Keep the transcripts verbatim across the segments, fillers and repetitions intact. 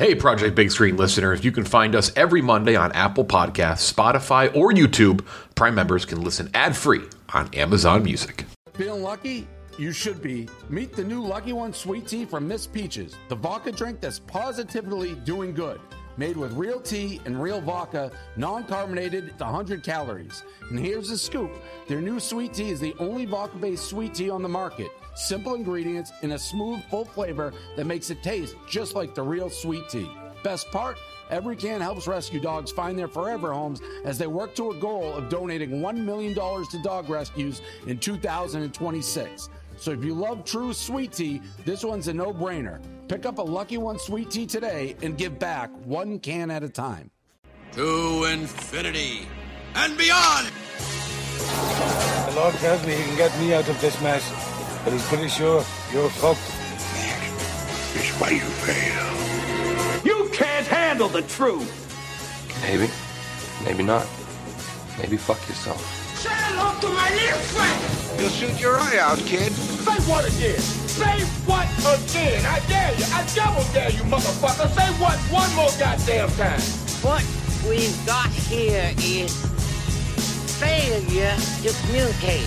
Hey, Project Big Screen listeners, you can find us every Monday on Apple Podcasts, Spotify, or YouTube. Prime members can listen ad-free on Amazon Music. Feeling lucky? You should be. Meet the new Lucky One Sweet Tea from Miss Peaches, the vodka drink that's positively doing good. Made with real tea and real vodka, non-carbonated, it's one hundred calories. And here's the scoop. Their new sweet tea is the only vodka-based sweet tea on the market. Simple ingredients in a smooth, full flavor that makes it taste just like the real sweet tea. Best part? Every can helps rescue dogs find their forever homes as they work to a goal of donating one million dollars to dog rescues in two thousand twenty-six. So if you love true sweet tea, this one's a no-brainer. Pick up a Lucky One Sweet Tea today and give back one can at a time. To infinity and beyond! The Lord tells me he can get me out of this mess, but he's pretty sure you're fucked. It's why you fail. You can't handle the truth! Maybe. Maybe not. Maybe fuck yourself. Say hello to my little friend! You'll shoot your eye out, kid. Say what again? Say what again? I dare you. I double dare you, motherfucker. Say what one more goddamn time. What we've got here is failure to communicate.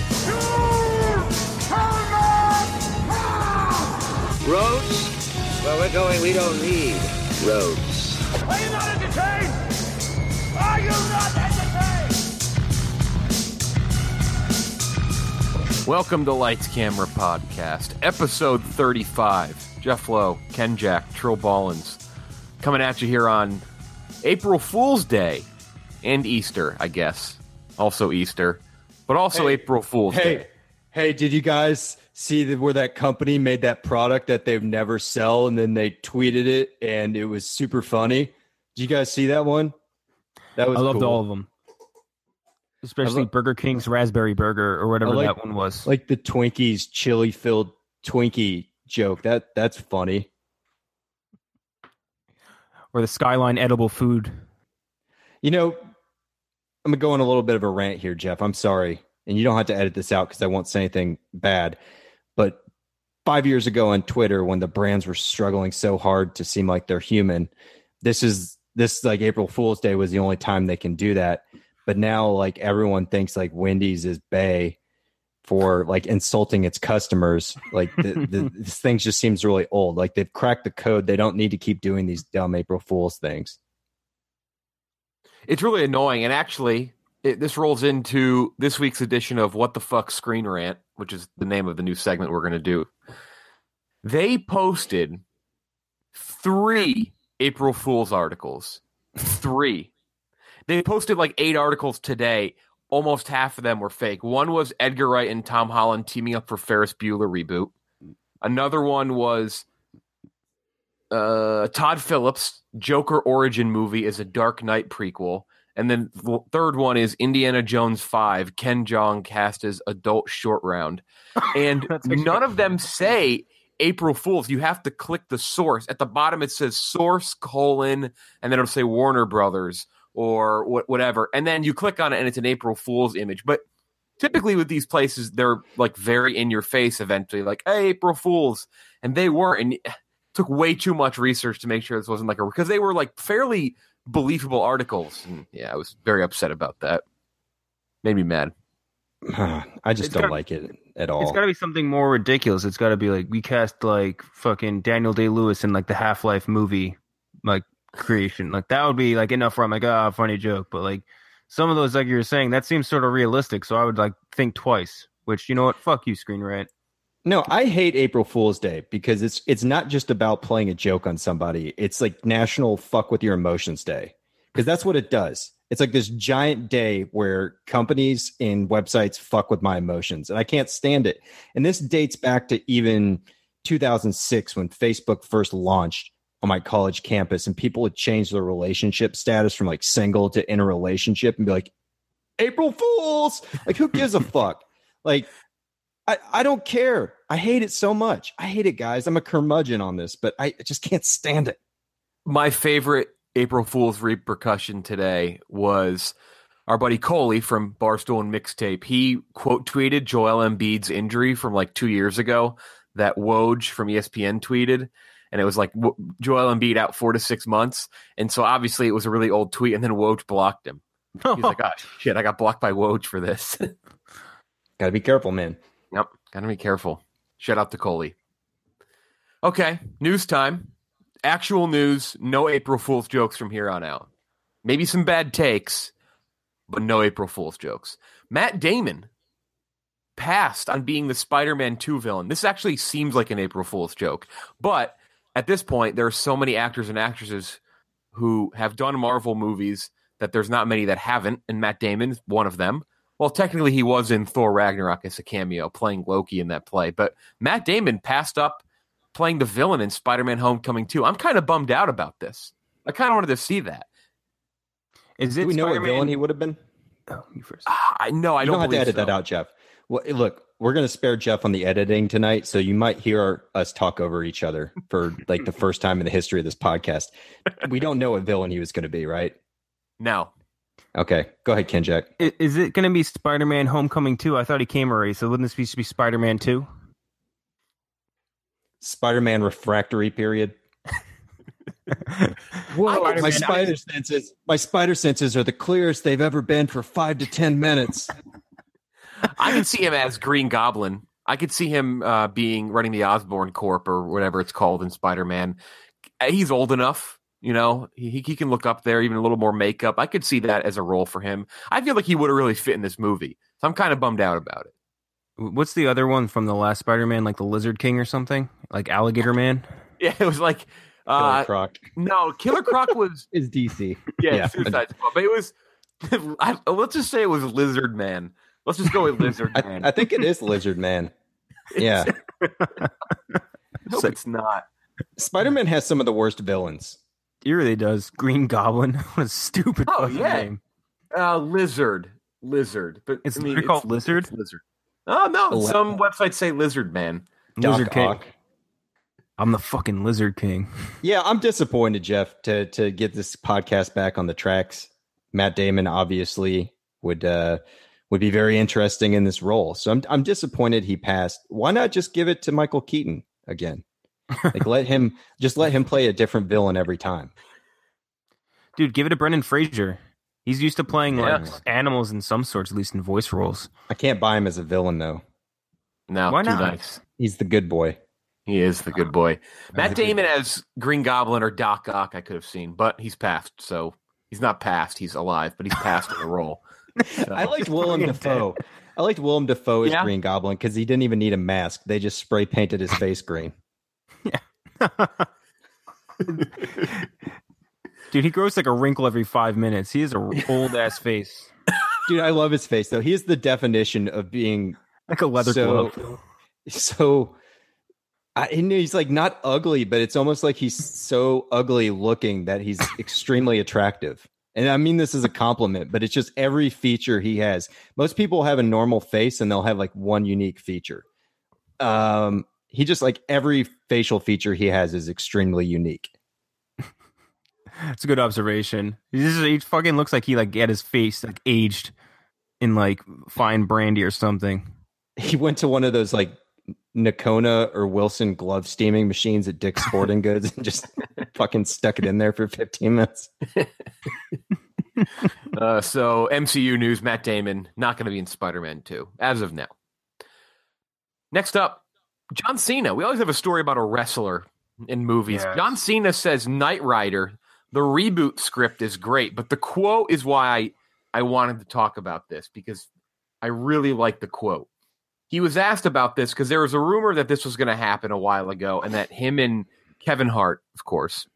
Roads? Where we're going, we don't need roads. Are you not entertained? Are you not entertained? Welcome to Lights Camera Podcast, episode thirty-five. Jeff Lowe, Ken Jack, Trill Ballins, coming at you here on April Fool's Day and Easter, I guess. Also Easter, but also hey, April Fool's hey, Day. Hey, did you guys see that where that company made that product that they've never sell, and then they tweeted it, and it was super funny? Did you guys see that one? That was I loved cool. all of them. Especially lo- Burger King's Raspberry Burger or whatever like, that one was. Like the Twinkies chili-filled Twinkie joke. That That's funny. Or the Skyline edible food. You know, I'm going to go on a little bit of a rant here, Jeff. I'm sorry. And you don't have to edit this out because I won't say anything bad. But five years ago on Twitter, when the brands were struggling so hard to seem like they're human, this is this like April Fool's Day was the only time they can do that. But now, like, everyone thinks like Wendy's is bae for like insulting its customers. Like the, the, this thing just seems really old. Like they've cracked the code. They don't need to keep doing these dumb April Fool's things. It's really annoying, and actually, it, this rolls into this week's edition of What the Fuck Screen Rant, which is the name of the new segment we're going to do. They posted three April Fool's articles. Three. They posted like eight articles today. Almost half of them were fake. One was Edgar Wright and Tom Holland teaming up for Ferris Bueller reboot. Another one was uh, Todd Phillips' Joker origin movie is a Dark Knight prequel. And then the third one is Indiana Jones five, Ken Jeong cast as adult short round. And none of them say April Fools. You have to click the source. At the bottom it says source colon, and then it'll say Warner Brothers or wh- whatever. And then you click on it and it's an April Fool's image. But typically with these places, they're like very in your face eventually, like, hey, April Fools. And they weren't. And it took way too much research to make sure this wasn't like a, because they were like fairly believable articles. And yeah, I was very upset about that. Made me mad. I just It's don't gotta- like it at all. It's got to be something more ridiculous. It's got to be like we cast like fucking Daniel Day-Lewis in like the Half-Life movie like creation. Like that would be like enough where I'm like, ah, funny joke. But like some of those, like you were saying, that seems sort of realistic. So I would like think twice. Which, you know what? Fuck you, Screen Rant. No, I hate April Fool's Day because it's it's not just about playing a joke on somebody. It's like National Fuck With Your Emotions Day, because that's what it does. It's like this giant day where companies and websites fuck with my emotions, and I can't stand it. And this dates back to even two thousand six when Facebook first launched on my college campus, and people would change their relationship status from like single to in a relationship and be like, April Fools! Like, who gives a fuck? Like, I, I don't care. I hate it so much. I hate it, guys. I'm a curmudgeon on this, but I just can't stand it. My favorite April Fool's repercussion today was our buddy Coley from Barstool and Mixtape. He quote tweeted Joel Embiid's injury from like two years ago that Woj from E S P N tweeted. and it was like w- Joel Embiid out four to six months, and so obviously it was a really old tweet, and then Woj blocked him. He's like, "Oh shit, I got blocked by Woj for this." Gotta be careful, man. Yep, gotta be careful. Shout out to Coley. Okay, news time. Actual news. No April Fool's jokes from here on out. Maybe some bad takes, but no April Fool's jokes. Matt Damon passed on being the Spider-Man two villain. This actually seems like an April Fool's joke, but at this point, there are so many actors and actresses who have done Marvel movies that there's not many that haven't, and Matt Damon is one of them. Well, technically, he was in Thor Ragnarok as a cameo, playing Loki in that play, but Matt Damon passed up playing the villain in Spider-Man Homecoming two. I'm kind of bummed out about this. I kind of wanted to see that. Is it Do we know Spider-Man? what villain he would have been? Oh, you first. Ah, I know. I You don't, don't have to edit so. that out, Jeff. Well, look, we're going to spare Jeff on the editing tonight, so you might hear us talk over each other for like the first time in the history of this podcast. We don't know what villain he was going to be, right? No. Okay, go ahead, Kenjack. Is, is it going to be Spider-Man Homecoming two? I thought he came already, so wouldn't this be, be Spider-Man two? Spider-Man refractory period. Whoa, my Spider-Man- spider senses, my spider senses are the clearest they've ever been for five to ten minutes. I could see him as Green Goblin. I could see him uh, being running the Osborn Corp or whatever it's called in Spider-Man. He's old enough, you know. He he can look up there, even a little more makeup. I could see that as a role for him. I feel like he would have really fit in this movie. So I'm kind of bummed out about it. What's the other one from the last Spider-Man, like the Lizard King or something? Like Alligator Man? Yeah, it was like uh, Killer Croc no, Killer Croc was is D C. yeah, Yeah. Suicide Squad, but it was. I, let's just say it was Lizard Man. Let's just go with Lizard I, Man. I think it is Lizard Man. Yeah, I hope it's not. Spider-Man has some of the worst villains. He really does. Green Goblin. What a stupid Oh, fucking yeah. name. Uh, lizard, lizard, but It's I mean, literally called Lizard? it's lizard. Oh no, Le- some websites say Lizard Man. Lizard Doc King. Ock. I'm the fucking Lizard King. Yeah, I'm disappointed, Jeff, to to get this podcast back on the tracks. Matt Damon obviously would uh, would be very interesting in this role. So I'm I'm disappointed he passed. Why not just give it to Michael Keaton again? Like let him just let him play a different villain every time. Dude, give it to Brendan Fraser. He's used to playing like Yes. animals in some sorts, at least in voice roles. I can't buy him as a villain though. No, Why too not? nice. He's the good boy. He is the good boy. Matt Damon as Green Goblin or Doc Ock, I could have seen, but he's passed. So he's not passed. He's alive, but he's passed in the role. So- I liked Willem Dafoe. I liked Willem Dafoe as Yeah. Green Goblin because he didn't even need a mask. They just spray painted his face green. Dude, he grows like a wrinkle every five minutes. He has a old ass face. Dude, I love his face though. He is the definition of being Like a leather so, glove. So I, and he's like not ugly, but it's almost like he's so ugly looking that he's extremely attractive. And I mean this as a compliment, but it's just every feature he has. Most people have a normal face and they'll have like one unique feature. Um, he just like every facial feature he has is extremely unique. It's a good observation. He just he fucking looks like he like had his face like aged in like fine brandy or something. He went to one of those like Nakona or Wilson glove steaming machines at Dick's Sporting Goods and just fucking stuck it in there for fifteen minutes. Uh, so M C U news: Matt Damon not going to be in Spider-Man two as of now. Next up, John Cena. We always have a story about a wrestler in movies. Yes. John Cena says Knight Rider, the reboot script, is great, but the quote is why I, I wanted to talk about this because I really like the quote. He was asked about this because there was a rumor that this was going to happen a while ago, and that him and Kevin Hart, of course.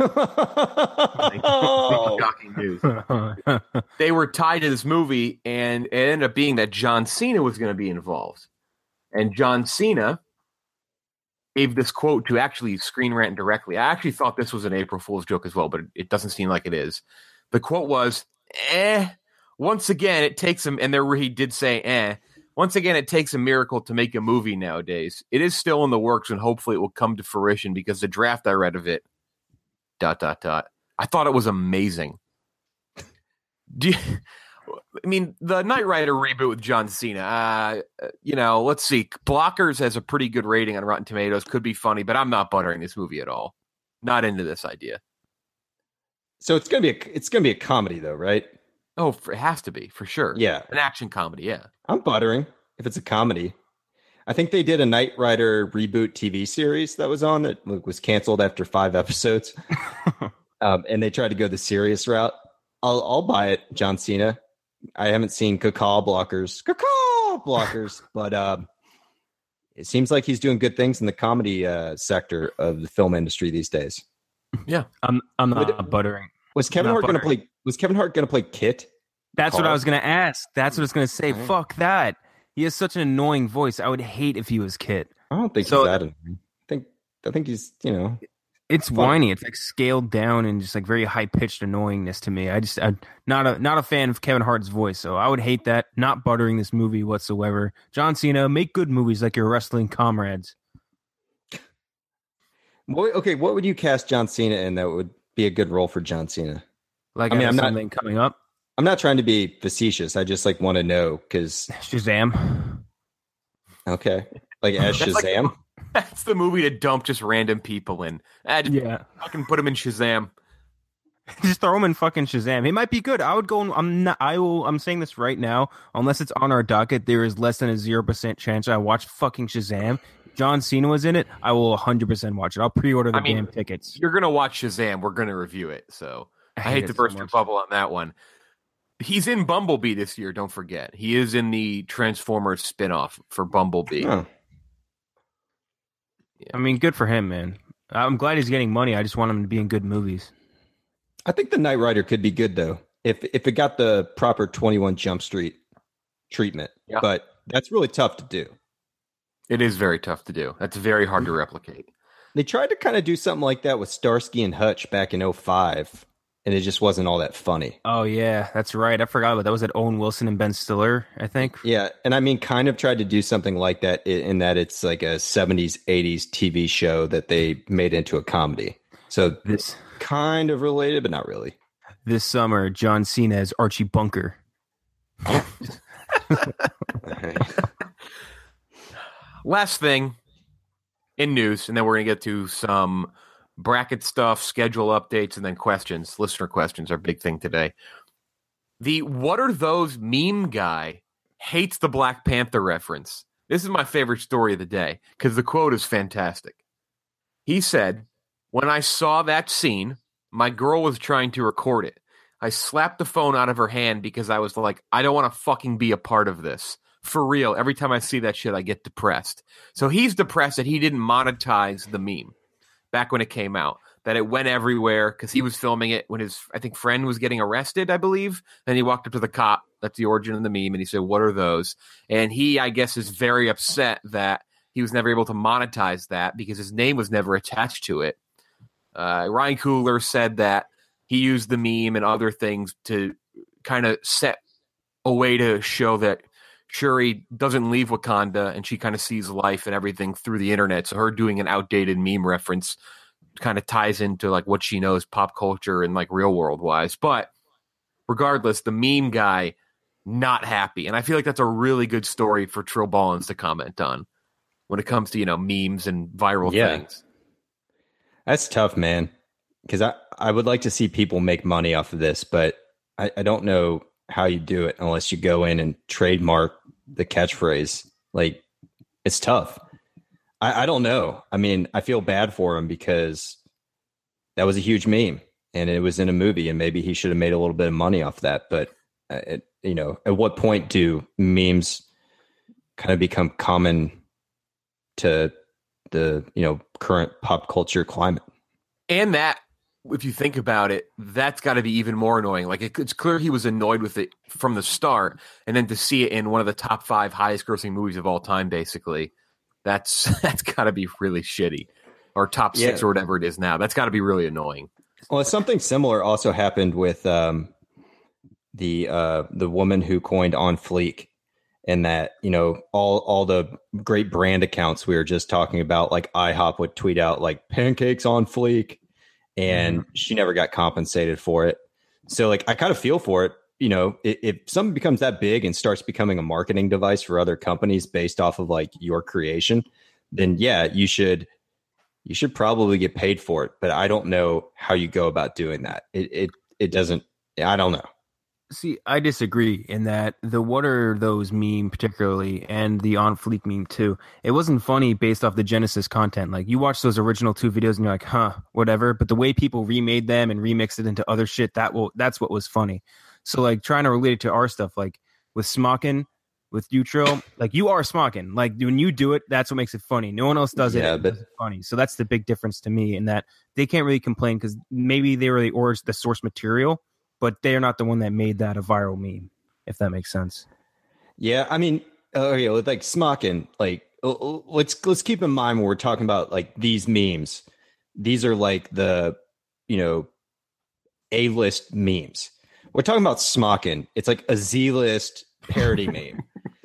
Shocking news. They were tied to this movie, and it ended up being that John Cena was going to be involved. And John Cena gave this quote to actually Screen Rant directly. I actually thought this was an April Fool's joke as well, but it doesn't seem like it is. The quote was, eh, once again, it takes him, and there he did say, eh, once again, it takes a miracle to make a movie nowadays. It is still in the works, and hopefully it will come to fruition because the draft I read of it, dot, dot, dot. I thought it was amazing. Do you, I mean, the Knight Rider reboot with John Cena, uh, you know, let's see. Blockers has a pretty good rating on Rotten Tomatoes. Could be funny, but I'm not buttering this movie at all. Not into this idea. So it's gonna be a it's gonna be a comedy though, right? Oh, it has to be for sure. Yeah, an action comedy. Yeah, I'm buttering if it's a comedy. I think they did a Knight Rider reboot T V series that was on that was canceled after five episodes, um, and they tried to go the serious route. I'll I'll buy it, John Cena. I haven't seen Cacaw Blockers, Cacaw Blockers, but um, it seems like he's doing good things in the comedy uh, sector of the film industry these days. Yeah, I'm I'm not Would, buttering. Was Kevin Hart going to play? Was Kevin Hart going to play Kit? That's Carl? what I was going to ask. That's what I was going to say. Right. Fuck that. He has such an annoying voice. I would hate if he was Kit. I don't think so, he's that annoying. I think I think he's you know. It's fun. whiny. It's like scaled down and just like very high pitched annoyingness to me. I just I'm not a not a fan of Kevin Hart's voice, so I would hate that. Not buttering this movie whatsoever. John Cena, make good movies like your wrestling comrades. What, okay, what would you cast John Cena in that would be a good role for John Cena? Like I mean, I'm not something coming up. I'm not trying to be facetious. I just like want to know because Shazam. Okay, like as That's Shazam. Like, that's the movie to dump just random people in. I just yeah, fucking put him in Shazam. Just throw him in fucking Shazam. He might be good. I would go. I'm not. I will. I'm saying this right now. Unless it's on our docket, there is less than a zero percent chance I watch fucking Shazam. John Cena was in it. I will one hundred percent watch it. I'll pre-order the I mean, damn tickets. You're gonna watch Shazam. We're gonna review it. So I, I hate, hate to it so burst your much. bubble on that one. He's in Bumblebee this year. Don't forget, he is in the Transformers spinoff for Bumblebee. Huh. I mean, good for him, man. I'm glad he's getting money. I just want him to be in good movies. I think the Knight Rider could be good though if if it got the proper twenty-one Jump Street treatment. Yeah. But that's really tough to do. It is very tough to do. That's very hard to replicate. They tried to kind of do something like that with Starsky and Hutch back in oh five, and it just wasn't all that funny. Oh yeah, that's right. I forgot about that. Was it Owen Wilson and Ben Stiller? I think. Yeah, and I mean, kind of tried to do something like that in, in that it's like a seventies, eighties T V show that they made into a comedy. So this kind of related, but not really. This summer, John Cena as Archie Bunker. Last thing in news, and then we're going to get to some bracket stuff, schedule updates, and then questions. Listener questions are a big thing today. The what are those meme guy hates the Black Panther reference. This is my favorite story of the day because the quote is fantastic. He said, "When I saw that scene, my girl was trying to record it. I slapped the phone out of her hand because I was like, I don't want to fucking be a part of this. For real, every time I see that shit, I get depressed." So he's depressed that he didn't monetize the meme back when it came out, that it went everywhere because he was filming it when his, I think, friend was getting arrested, I believe. Then he walked up to the cop. That's the origin of the meme. And he said, "What are those?" And he, I guess, is very upset that he was never able to monetize that because his name was never attached to it. Uh, Ryan Coogler said that he used the meme and other things to kind of set a way to show that Shuri doesn't leave Wakanda and she kind of sees life and everything through the internet. So her doing an outdated meme reference kind of ties into like what she knows pop culture and like real world wise. But regardless, the meme guy not happy. And I feel like that's a really good story for Trill Ballins to comment on when it comes to, you know, memes and viral Yeah. things. That's tough, man. Because I, I would like to see people make money off of this, but I, I don't know how you do it unless you go in and trademark the catchphrase. Like, it's tough. I, I don't know. I mean, I feel bad for him because that was a huge meme and it was in a movie and maybe he should have made a little bit of money off that. But, uh, it, you know, at what point do memes kind of become common to the, you know, current pop culture climate? And that, if you think about it, that's got to be even more annoying. Like, it, it's clear he was annoyed with it from the start, and then to see it in one of the top five highest grossing movies of all time, basically, that's that's got to be really shitty. Or top six Yeah. or whatever it is now. That's got to be really annoying. Well, something similar also happened with um, the uh, the woman who coined On Fleek, and that, you know, all all the great brand accounts we were just talking about, like IHOP would tweet out like pancakes on fleek, and mm-hmm. she never got compensated for it. So like I kind of feel for it you know, if, if something becomes that big and starts becoming a marketing device for other companies based off of like your creation, then yeah, you should you should probably get paid for it. But I don't know how you go about doing that. It it it doesn't. I don't know. See, I disagree in that the what are those meme particularly and the on fleek meme too. It wasn't funny based off the Genesis content. Like you watch those original two videos and you're like, huh, whatever. But the way people remade them and remixed it into other shit, that will that's what was funny. So like trying to relate it to our stuff, like with Smockin, with Utro, like you are Smockin. Like when you do it, that's what makes it funny. No one else does it. Yeah, it but it's funny. So that's the big difference to me in that they can't really complain because maybe they were the or the source material. But they're not the one that made that a viral meme, if that makes sense. Yeah, I mean, okay, like Smockin, like let's let's keep in mind when we're talking about like these memes. These are like the, you know, A-list memes. We're talking about Smockin. It's like a Z-list parody meme.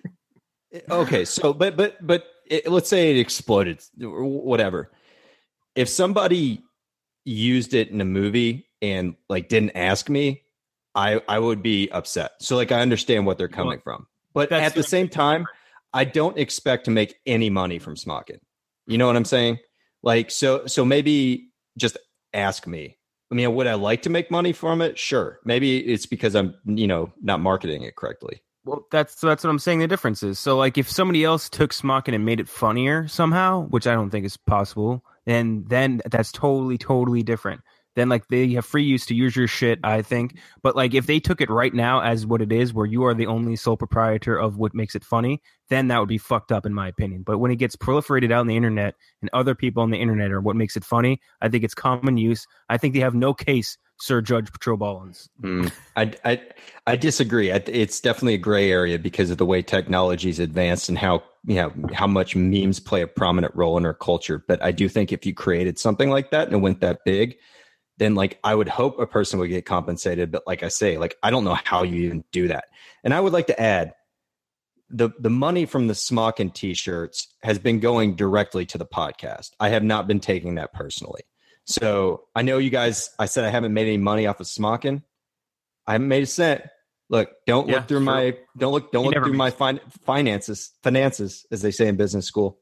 Okay, so but but but it, let's say it exploded or whatever. If somebody used it in a movie and like didn't ask me, I, I would be upset. So like I understand what they're coming well, from. But at the same time, I don't expect to make any money from Smockin. You know what I'm saying? Like so so maybe just ask me. I mean, would I like to make money from it? Sure. Maybe it's because I'm, you know, not marketing it correctly. Well, that's that's what I'm saying the difference is. So like if somebody else took Smockin and made it funnier somehow, which I don't think is possible, then then that's totally, totally different. Then like they have free use to use your shit, I think. But like if they took it right now as what it is, where you are the only sole proprietor of what makes it funny, then that would be fucked up in my opinion. But when it gets proliferated out on the internet and other people on the internet are what makes it funny, I think it's common use. I think they have no case, Sir Judge Patroballins. Mm, I, I I disagree. I, it's definitely a gray area because of the way technology's advanced and how you know how much memes play a prominent role in our culture. But I do think if you created something like that and it went that big, then like I would hope a person would get compensated. But like I say, like I don't know how you even do that. And I would like to add the the money from the Smockin t-shirts has been going directly to the podcast. I have not been taking that personally. So I know you guys, I said I haven't made any money off of Smockin. I haven't made a cent. Look, don't yeah, look through sure. my don't look don't you look through my fin- finances finances as they say in business school.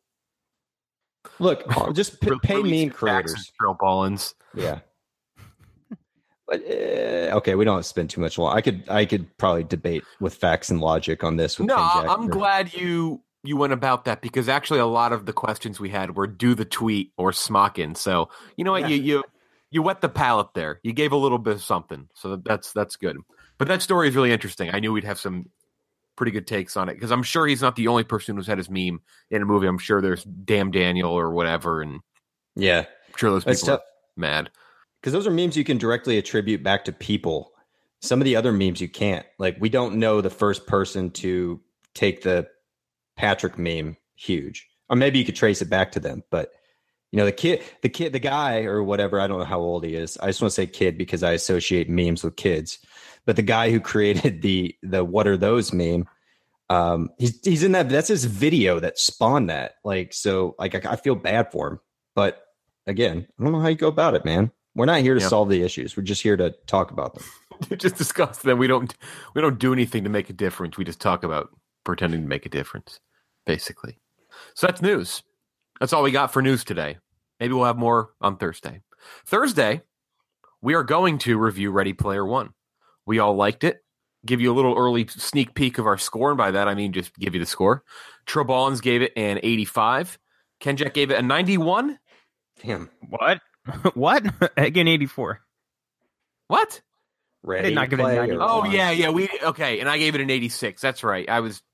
Look, just p- pay meme creators. Ballins. Yeah. But uh, okay, we don't have to spend too much long. I could I could probably debate with facts and logic on this. With no, I'm or, glad you you went about that because actually a lot of the questions we had were do the tweet or Smockin. So you know what, yeah. you you you wet the palate there. You gave a little bit of something, so that's that's good. But that story is really interesting. I knew we'd have some pretty good takes on it because I'm sure he's not the only person who's had his meme in a movie. I'm sure there's Damn Daniel or whatever, and yeah, I'm sure those people are mad. Because those are memes you can directly attribute back to people. Some of the other memes you can't. Like, we don't know the first person to take the Patrick meme huge. Or maybe you could trace it back to them. But, you know, the kid, the kid, the guy or whatever, I don't know how old he is. I just want to say kid because I associate memes with kids. But the guy who created the the what are those meme, um, he's he's in that. That's his video that spawned that. Like, so, like, I, I feel bad for him. But, again, I don't know how you go about it, man. We're not here to yeah. solve the issues. We're just here to talk about them. Just discuss them. We don't we don't do anything to make a difference. We just talk about pretending to make a difference, basically. So that's news. That's all we got for news today. Maybe we'll have more on Thursday. Thursday, we are going to review Ready Player One. We all liked it. Give you a little early sneak peek of our score, and by that I mean just give you the score. Troballins gave it an eighty-five. Kenjack gave it a ninety-one. Damn. What? What? Again, eighty-four. What? Ready I did not give it a ninety. Oh, yeah, yeah. We okay, and I gave it an eighty-six. That's right. I was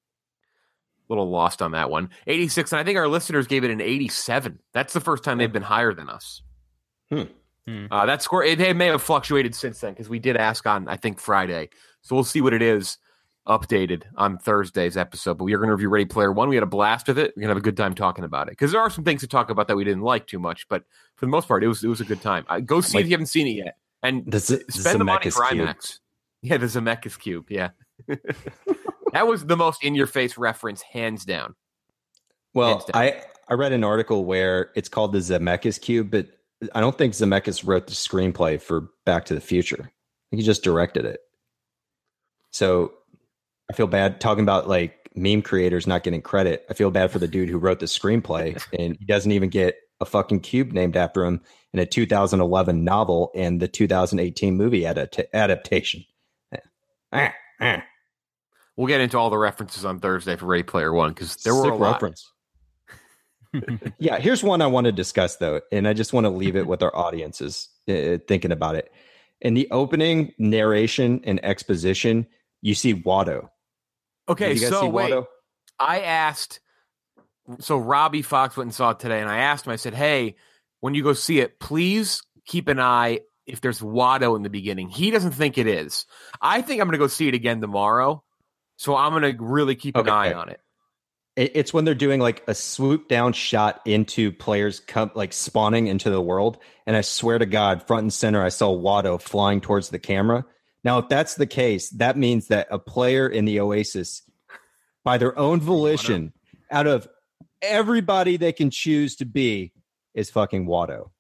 a little lost on that one. eighty-six, and I think our listeners gave it an eighty-seven. That's the first time they've been higher than us. Hmm. Hmm. Uh, that score, it, it may have fluctuated since then because we did ask on, I think, Friday. So we'll see what it is updated on Thursday's episode. But we are going to review Ready Player One. We had a blast with it. We're going to have a good time talking about it because there are some things to talk about that we didn't like too much. But for the most part, it was it was a good time. Uh, go see like, it if you haven't seen it yet. And the Z- spend the money for cube. IMAX. Yeah, the Zemeckis Cube. Yeah. That was the most in-your-face reference, hands down. Well, hands down. I, I read an article where it's called the Zemeckis Cube, but I don't think Zemeckis wrote the screenplay for Back to the Future. I think he just directed it. So I feel bad talking about like meme creators not getting credit. I feel bad for the dude who wrote the screenplay, and he doesn't even get a fucking cube named after him in a two thousand eleven novel and the two thousand eighteen movie adapt- adaptation. Ah, ah. We'll get into all the references on Thursday for Ready Player One because there were Sick a lot. reference. Yeah, here's one I want to discuss though, and I just want to leave it with our audiences uh, thinking about it. In the opening narration and exposition, you see Watto. Okay, Did you guys so see wait, Watto? I asked. So Robbie Fox went and saw it today, and I asked him. I said, "Hey, when you go see it, please keep an eye if there's Watto in the beginning." He doesn't think it is. I think I'm going to go see it again tomorrow, so I'm going to really keep an Okay. eye on it. It- It's when they're doing like a swoop down shot into players come like spawning into the world. And I swear to God, front and center, I saw Watto flying towards the camera. Now, if that's the case, that means that a player in the Oasis, by their own volition, out of everybody they can choose to be, is fucking Watto.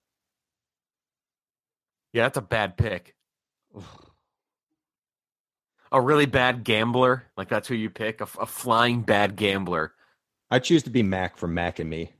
Yeah, that's a bad pick. A really bad gambler, like that's who you pick. A, a flying bad gambler. I choose to be Mac from Mac and Me.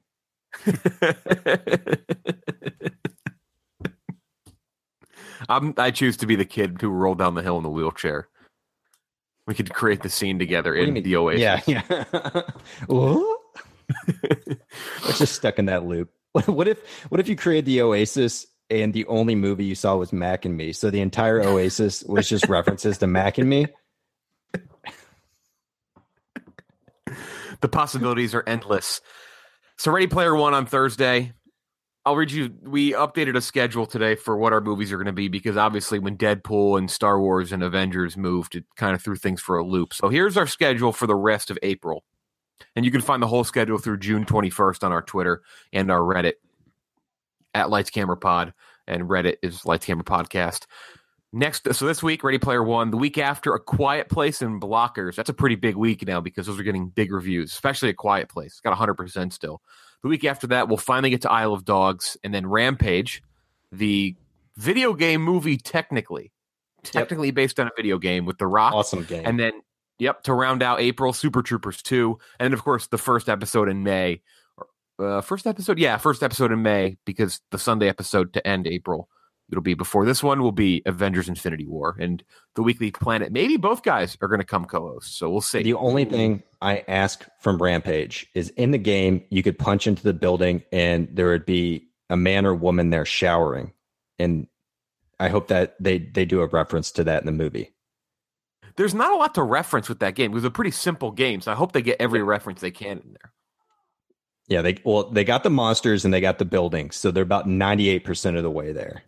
I'm, I choose to be the kid who rolled down the hill in the wheelchair. We could create the scene together What do you in mean? the Oasis. Yeah, yeah. What? It's just stuck in that loop. What, what if what if you created the Oasis and the only movie you saw was Mac and Me? So the entire Oasis was just references to Mac and Me? The possibilities are endless. So Ready Player One on Thursday. I'll read you. We updated a schedule today for what our movies are going to be because obviously when Deadpool and Star Wars and Avengers moved, it kind of threw things for a loop. So here's our schedule for the rest of April. And you can find the whole schedule through June twenty-first on our Twitter and our Reddit at Lights Camera Pod. And Reddit is Lights Camera Podcast. Next, so this week, Ready Player One. The week after, A Quiet Place and Blockers. That's a pretty big week now because those are getting big reviews, especially A Quiet Place. It's got one hundred percent still. The week after that, we'll finally get to Isle of Dogs, and then Rampage, the video game movie technically. Technically yep. based on a video game with The Rock. Awesome game. And then, yep, to round out April, Super Troopers two. And then, of course, the first episode in May. Uh, first episode? Yeah, first episode in May because the Sunday episode to end April. It'll be before this one will be Avengers Infinity War and the Weekly Planet. Maybe both guys are going to come co-host, so we'll see. The only thing I ask from Rampage is in the game, you could punch into the building and there would be a man or woman there showering. And I hope that they, they do a reference to that in the movie. There's not a lot to reference with that game. It was a pretty simple game, so I hope they get every reference they can in there. Yeah, they well they got the monsters and they got the buildings, so they're about ninety-eight percent of the way there.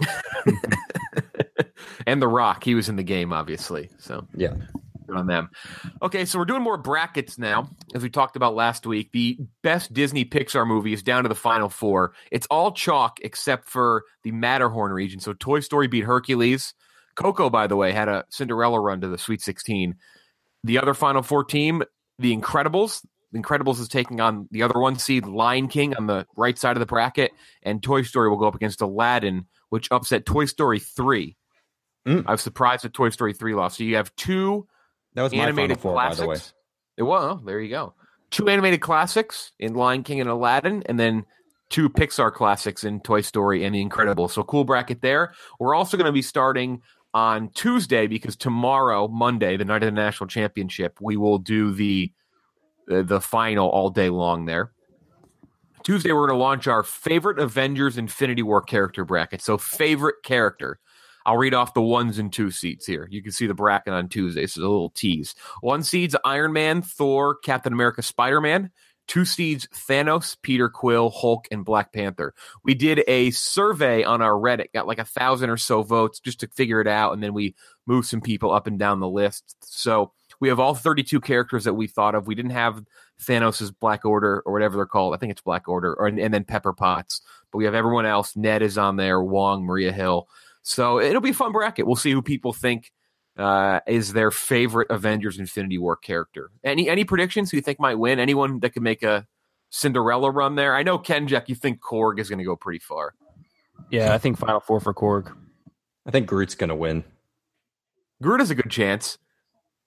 And The Rock, he was in the game, obviously. So yeah, good on them. Okay, so we're doing more brackets now, as we talked about last week. The best Disney Pixar movie is down to the final four. It's all chalk except for the Matterhorn region. So Toy Story beat Hercules. Coco, by the way, had a Cinderella run to the Sweet sixteen. The other final four team, The Incredibles. The Incredibles is taking on the other one seed, Lion King, on the right side of the bracket, and Toy Story will go up against Aladdin, which upset Toy Story three. Mm. I was surprised that Toy Story three lost. So you have two that was animated my final four, classics. by the way. It was. Oh, there you go. Two animated classics in Lion King and Aladdin, and then two Pixar classics in Toy Story and The Incredibles. So cool bracket there. We're also going to be starting on Tuesday because tomorrow, Monday, the night of the national championship, we will do the The, the final all day long there. Tuesday, we're going to launch our favorite Avengers Infinity War character bracket. So favorite character. I'll read off the ones and two seeds here. You can see the bracket on Tuesday. So a little tease. One seed's Iron Man, Thor, Captain America, Spider-Man. Two seeds, Thanos, Peter Quill, Hulk, and Black Panther. We did a survey on our Reddit, got like a thousand or so votes just to figure it out. And then we moved some people up and down the list. So we have all thirty-two characters that we thought of. We didn't have Thanos' Black Order or whatever they're called. I think it's Black Order, or and then Pepper Potts. But we have everyone else. Ned is on there, Wong, Maria Hill. So it'll be a fun bracket. We'll see who people think uh, is their favorite Avengers Infinity War character. Any any predictions who you think might win? Anyone that could make a Cinderella run there? I know, Kenjack, you think Korg is going to go pretty far. Yeah, I think Final Four for Korg. I think Groot's going to win. Groot has a good chance.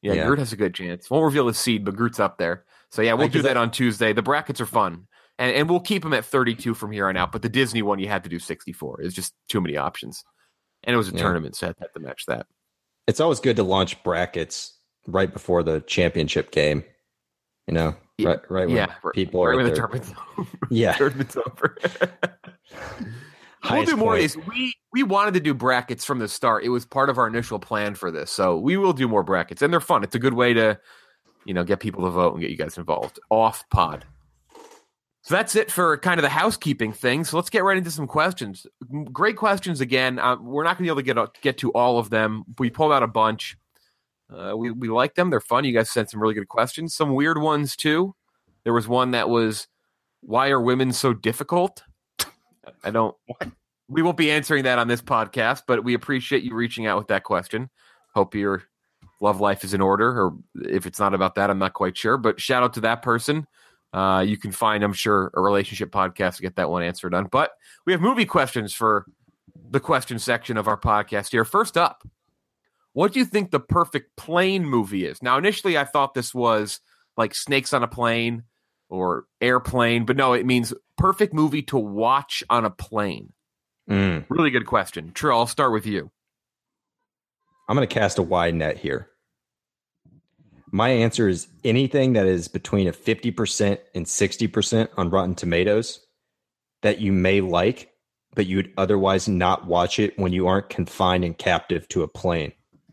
Yeah, Yeah. Groot has a good chance. Won't reveal his seed, but Groot's up there. So yeah, we'll I- do 'cause that I- on Tuesday. The brackets are fun. And and we'll keep them at thirty-two from here on out. But the Disney one, you had to do sixty-four. It's just too many options. And it was a Yeah. tournament, so I had to match that. It's always good to launch brackets right before the championship game. You know, Yeah. right, right when Yeah, people right are when at the their- tournament's over. Yeah. tournament's over. we'll Highest do more point. of these. We we wanted to do brackets from the start. It was part of our initial plan for this, so we will do more brackets, and they're fun. It's a good way to, you know, get people to vote and get you guys involved. Off pod. So that's it for kind of the housekeeping thing. So let's get right into some questions. Great questions again. Uh, we're not going to be able to get get to all of them. We pulled out a bunch. Uh, we we like them. They're fun. You guys sent some really good questions. Some weird ones too. There was one that was, "Why are women so difficult?" I don't. We won't be answering that on this podcast, but we appreciate you reaching out with that question. Hope your love life is in order, or if it's not about that, I'm not quite sure. But shout out to that person. Uh, you can find, I'm sure, a relationship podcast to get that one answered on. But we have movie questions for the question section of our podcast here. First up, what do you think the perfect plane movie is? Now, initially, I thought this was like Snakes on a Plane or Airplane, but no, it means perfect movie to watch on a plane. Mm. Really good question. Trill, I'll start with you. I'm going to cast a wide net here. My answer is anything that is between a fifty percent and sixty percent on Rotten Tomatoes that you may like, but you'd otherwise not watch it when you aren't confined and captive to a plane.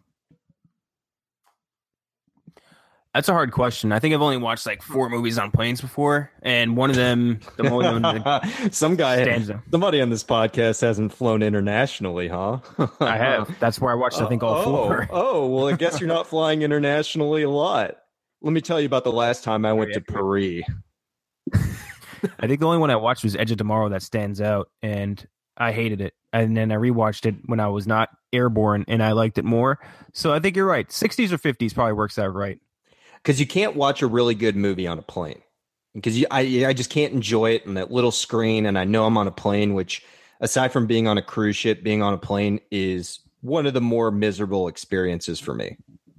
That's a hard question. I think I've only watched like four movies on planes before, and one of them, the only one that Some guy, stands out. somebody on this podcast hasn't flown internationally, huh? I have. That's where I watched, I think, all oh, four. Oh, well, I guess you're not flying internationally a lot. Let me tell you about the last time I went to Paris. I think the only one I watched was Edge of Tomorrow that stands out, and I hated it. And then I rewatched it when I was not airborne, and I liked it more. So I think you're right. sixties or fifties probably works out right. Because you can't watch a really good movie on a plane. Because you, I, I just can't enjoy it on that little screen. And I know I'm on a plane, which, aside from being on a cruise ship, being on a plane is one of the more miserable experiences for me.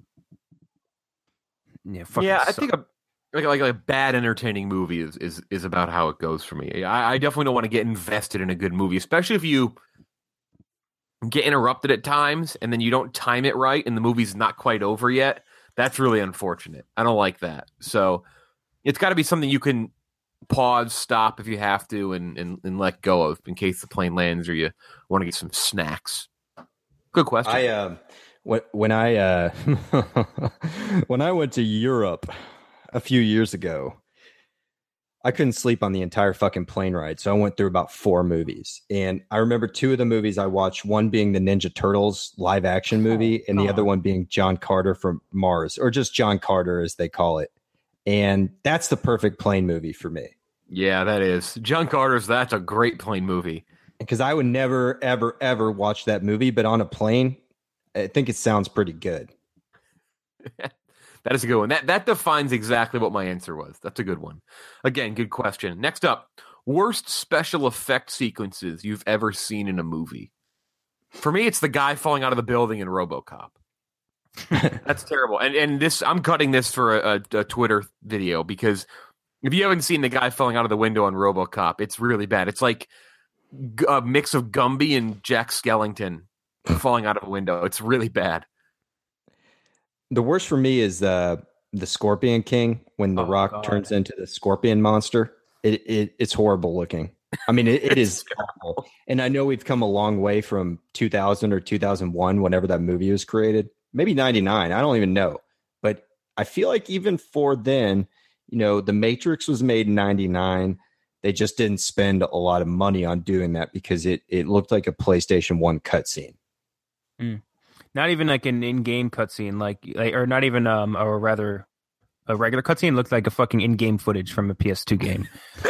Yeah, yeah, I think a like, like a bad entertaining movie is, is is about how it goes for me. I, I definitely don't want to get invested in a good movie, especially if you get interrupted at times and then you don't time it right and the movie's not quite over yet. That's really unfortunate. I don't like that. So it's got to be something you can pause, stop if you have to, and, and, and let go of in case the plane lands or you want to get some snacks. Good question. I uh, when when I uh, when I went to Europe a few years ago, I couldn't sleep on the entire fucking plane ride, so I went through about four movies. And I remember two of the movies I watched, one being the Ninja Turtles live action movie, and the other one being John Carter from Mars, or just John Carter as they call it. And that's the perfect plane movie for me. Yeah, that is. John Carter's, that's a great plane movie. Because I would never, ever, ever watch that movie, but on a plane, I think it sounds pretty good. That is a good one. That that defines exactly what my answer was. That's a good one. Again, good question. Next up, worst special effect sequences you've ever seen in a movie. For me, it's the guy falling out of the building in RoboCop. That's terrible. And and this, I'm cutting this for a, a, a Twitter video because if you haven't seen the guy falling out of the window on RoboCop, it's really bad. It's like a mix of Gumby and Jack Skellington falling out of a window. It's really bad. The worst for me is uh, the Scorpion King when The Oh, Rock God. turns into the Scorpion monster. It, it it's horrible looking. I mean, it, it is awful. And I know we've come a long way from two thousand or two thousand one, whenever that movie was created. Maybe ninety-nine. I don't even know. But I feel like even for then, you know, The Matrix was made in ninety-nine. They just didn't spend a lot of money on doing that because it it looked like a PlayStation one cutscene. Mm. Not even like an in-game cutscene, like, like, or not even, um, or rather, a regular cutscene looked like a fucking in-game footage from a P S two game.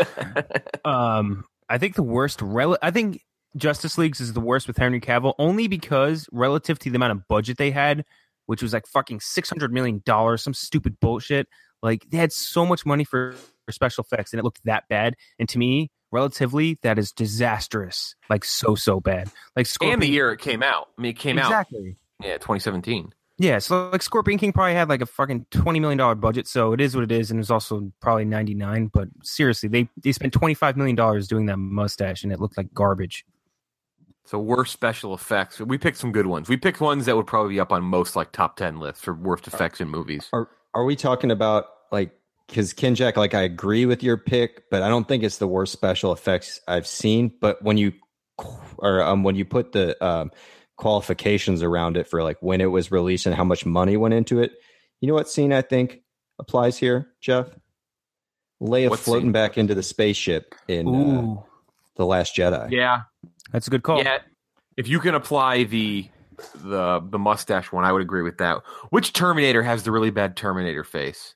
um, I think the worst, rel- I think Justice League's is the worst with Henry Cavill, only because relative to the amount of budget they had, which was like fucking six hundred million dollars, some stupid bullshit. Like, they had so much money for, for special effects, and it looked that bad. And to me, relatively, that is disastrous. Like, so, so bad. Like, Scorpion- And the year it came out. I mean, it came out. Exactly. Yeah, twenty seventeen. Yeah, so like Scorpion King probably had like a fucking twenty million dollars budget, so it is what it is, and it was also probably ninety-nine. But seriously, they they spent twenty-five million dollars doing that mustache, and it looked like garbage. So worst special effects. We picked some good ones. We picked ones that would probably be up on most like top ten lists for worst effects in movies. Are are we talking about like because Kinjack, like I agree with your pick, but I don't think it's the worst special effects I've seen. But when you or um when you put the um. qualifications around it for like when it was released and how much money went into it. You know what scene I think applies here, Jeff? Leia what floating scene? back into the spaceship in uh, The Last Jedi. Yeah, that's a good call. Yeah, if you can apply the the the mustache one, I would agree with that. Which Terminator has the really bad Terminator face?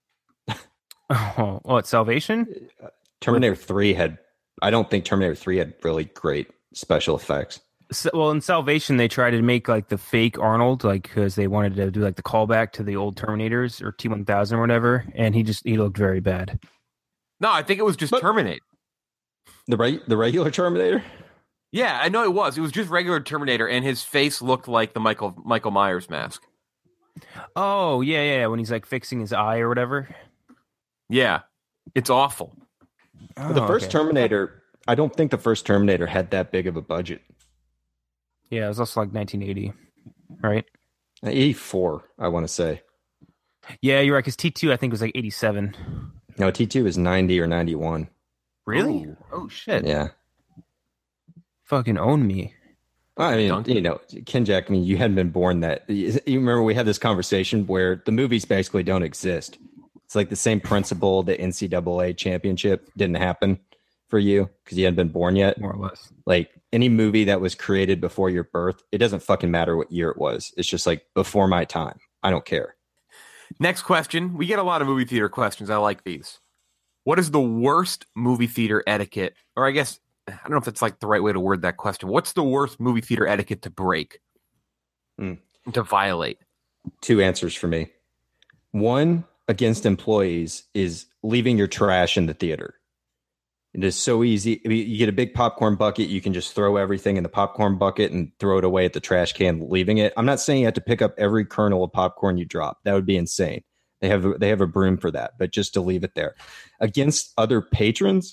Oh, what, Salvation? Terminator three had. I don't think Terminator three had really great special effects. So, well, in Salvation, they tried to make like the fake Arnold, like because they wanted to do like the callback to the old Terminators or T one thousand or whatever, and he just he looked very bad. No, I think it was just but, Terminator. The right, the regular Terminator. Yeah, I know it was. It was just regular Terminator, and his face looked like the Michael Michael Myers mask. Oh yeah, yeah, when he's like fixing his eye or whatever. Yeah, it's awful. Oh, the first okay. Terminator, I don't think the first Terminator had that big of a budget. Yeah, it was also like nineteen eighty, right? eighty-four, I want to say. Yeah, you're right, because T two, I think, was like eighty-seven. No, T two is ninety or ninety-one. Really? Ooh. Oh, shit. Yeah. Fucking own me. I mean, you know, Kinjack, I mean, you hadn't been born that. You remember we had this conversation where the movies basically don't exist. It's like the same principle, the N C double A championship didn't happen for you because you hadn't been born yet. More or less. Like any movie that was created before your birth, it doesn't fucking matter what year it was. It's just like before my time. I don't care. Next question. We get a lot of movie theater questions. I like these. What is the worst movie theater etiquette? Or I guess, I don't know if that's like the right way to word that question. What's the worst movie theater etiquette to break? Mm. To violate? Two answers for me. One, against employees, is leaving your trash in the theater. It is so easy. You get a big popcorn bucket. You can just throw everything in the popcorn bucket and throw it away at the trash can, leaving it. I'm not saying you have to pick up every kernel of popcorn you drop. That would be insane. They have they have a broom for that, but just to leave it there. Against other patrons,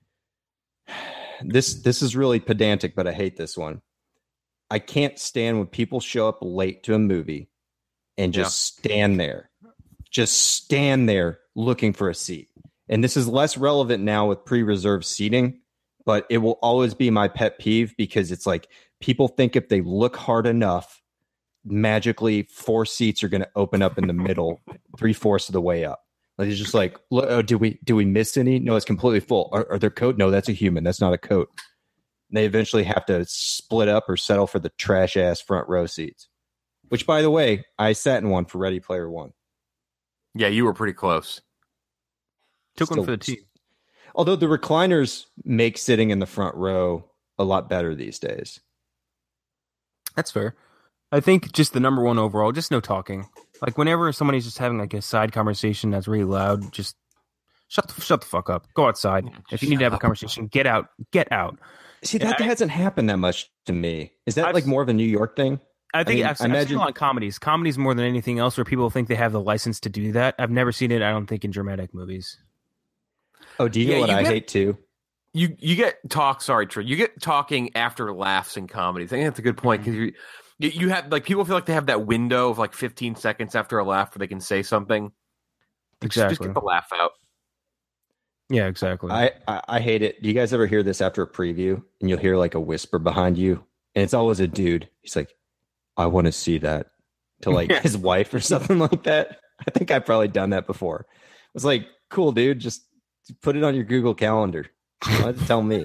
this this is really pedantic, but I hate this one. I can't stand when people show up late to a movie and just yeah. stand there. Just stand there looking for a seat. And this is less relevant now with pre-reserved seating, but it will always be my pet peeve because it's like people think if they look hard enough, magically four seats are going to open up in the middle, three-fourths of the way up. Like it's just like, oh, do we do we miss any? No, it's completely full. Are, are there coat? No, that's a human. That's not a coat. And they eventually have to split up or settle for the trash-ass front row seats, which, by the way, I sat in one for Ready Player One. Yeah, you were pretty close. Took Still, one for the team. Although the recliners make sitting in the front row a lot better these days. That's fair. I think just the number one overall, just no talking. Like whenever somebody's just having like a side conversation that's really loud, just shut the, shut the fuck up. Go outside. If you need to have a conversation, get out. Get out. See, that I, hasn't happened that much to me. Is that I've, like more of a New York thing? I think I mean, I've, I imagine... I've seen a lot of comedies. Comedies more than anything else where people think they have the license to do that. I've never seen it, I don't think, in dramatic movies. Oh, do you yeah, know what you I get, hate too? You you get talk. Sorry, Trey. You get talking after laughs in comedies. I think that's a good point because you you have like people feel like they have that window of like fifteen seconds after a laugh where they can say something. Exactly. Just, just get the laugh out. Yeah, exactly. I, I I hate it. Do you guys ever hear this after a preview and you'll hear like a whisper behind you and it's always a dude. He's like, "I want to see that," to like his wife or something like that. I think I've probably done that before. I was like, "Cool, dude. Just put it on your Google Calendar. You don't have to tell me."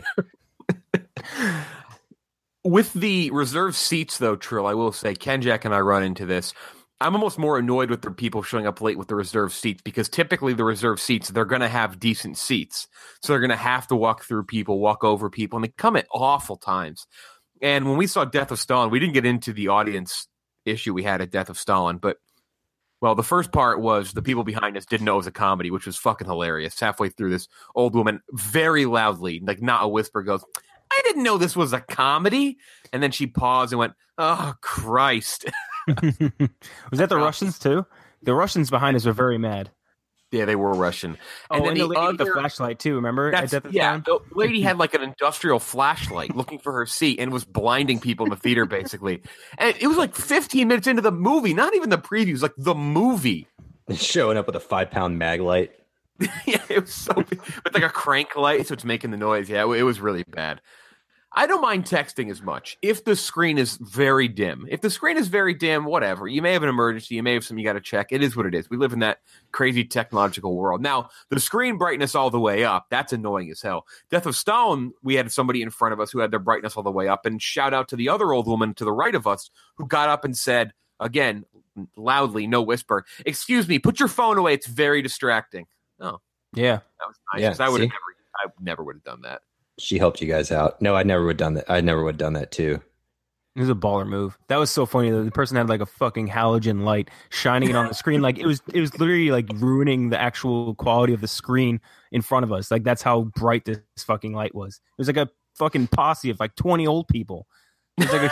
With the reserved seats, though, Trill, I will say, Kenjack and I run into this. I'm almost more annoyed with the people showing up late with the reserved seats because typically the reserved seats, they're going to have decent seats. So they're going to have to walk through people, walk over people, and they come at awful times. And when we saw Death of Stalin, we didn't get into the audience issue we had at Death of Stalin, but well, the first part was the people behind us didn't know it was a comedy, which was fucking hilarious. Halfway through, this old woman very loudly, like not a whisper, goes, "I didn't know this was a comedy." And then she paused and went, "Oh, Christ." Was that the Russians too? The Russians behind us were very mad. Yeah, they were Russian. Oh, and then and the, the lady other, with the flashlight too. Remember? That's, At the yeah, time? the lady had like an industrial flashlight looking for her seat and was blinding people in the theater, basically. And it was like fifteen minutes into the movie, not even the previews, like the movie. Showing up with a five pound mag light. Yeah, it was so big. With like a crank light, so it's making the noise. Yeah, it was really bad. I don't mind texting as much if the screen is very dim. If the screen is very dim, whatever. You may have an emergency. You may have something you got to check. It is what it is. We live in that crazy technological world. Now, the screen brightness all the way up, that's annoying as hell. Death of Stalin, we had somebody in front of us who had their brightness all the way up. And shout out to the other old woman to the right of us who got up and said, again, loudly, no whisper, excuse me, put your phone away. It's very distracting. Oh, yeah. That was nice. Yeah, I would have never, I never would have done that. She helped you guys out. No, I never would have done that. I never would have done that too. It was a baller move. That was so funny. The person had like a fucking halogen light shining it on the screen. Like it was, it was literally like ruining the actual quality of the screen in front of us. Like that's how bright this fucking light was. It was like a fucking posse of like twenty old people. It was like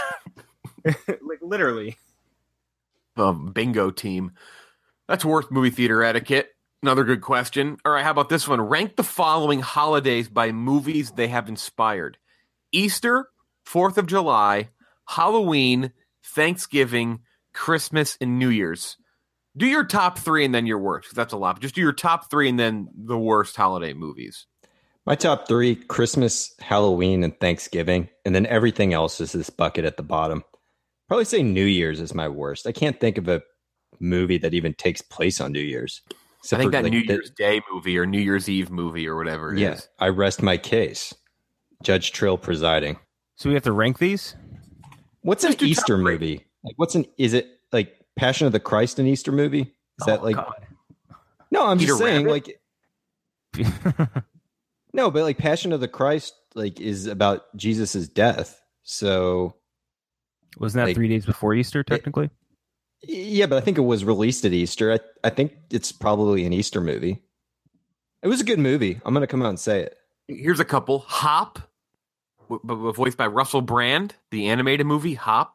a, like literally. Um, bingo team. That's worth movie theater etiquette. Another good question. All right, how about this one? Rank the following holidays by movies they have inspired. Easter, fourth of July, Halloween, Thanksgiving, Christmas, and New Year's. Do your top three and then your worst. That's a lot. Just do your top three and then the worst holiday movies. My top three, Christmas, Halloween, and Thanksgiving. And then everything else is this bucket at the bottom. Probably say New Year's is my worst. I can't think of a movie that even takes place on New Year's. I think that like New Year's the, Day movie or New Year's Eve movie or whatever it yeah, is. I rest my case. Judge Trill presiding. So we have to rank these? What's an Easter movie? Like, what's an? Is it like Passion of the Christ, an Easter movie? Is oh, that like? God. No, I'm Peter just saying, Rabbit? like. No, but like Passion of the Christ, like is about Jesus's death. So, wasn't that like, three days before Easter? Technically. It, Yeah, but I think it was released at Easter. I, I think it's probably an Easter movie. It was a good movie. I'm going to come out and say it. Here's a couple. Hop, w- w- voiced by Russell Brand, the animated movie Hop,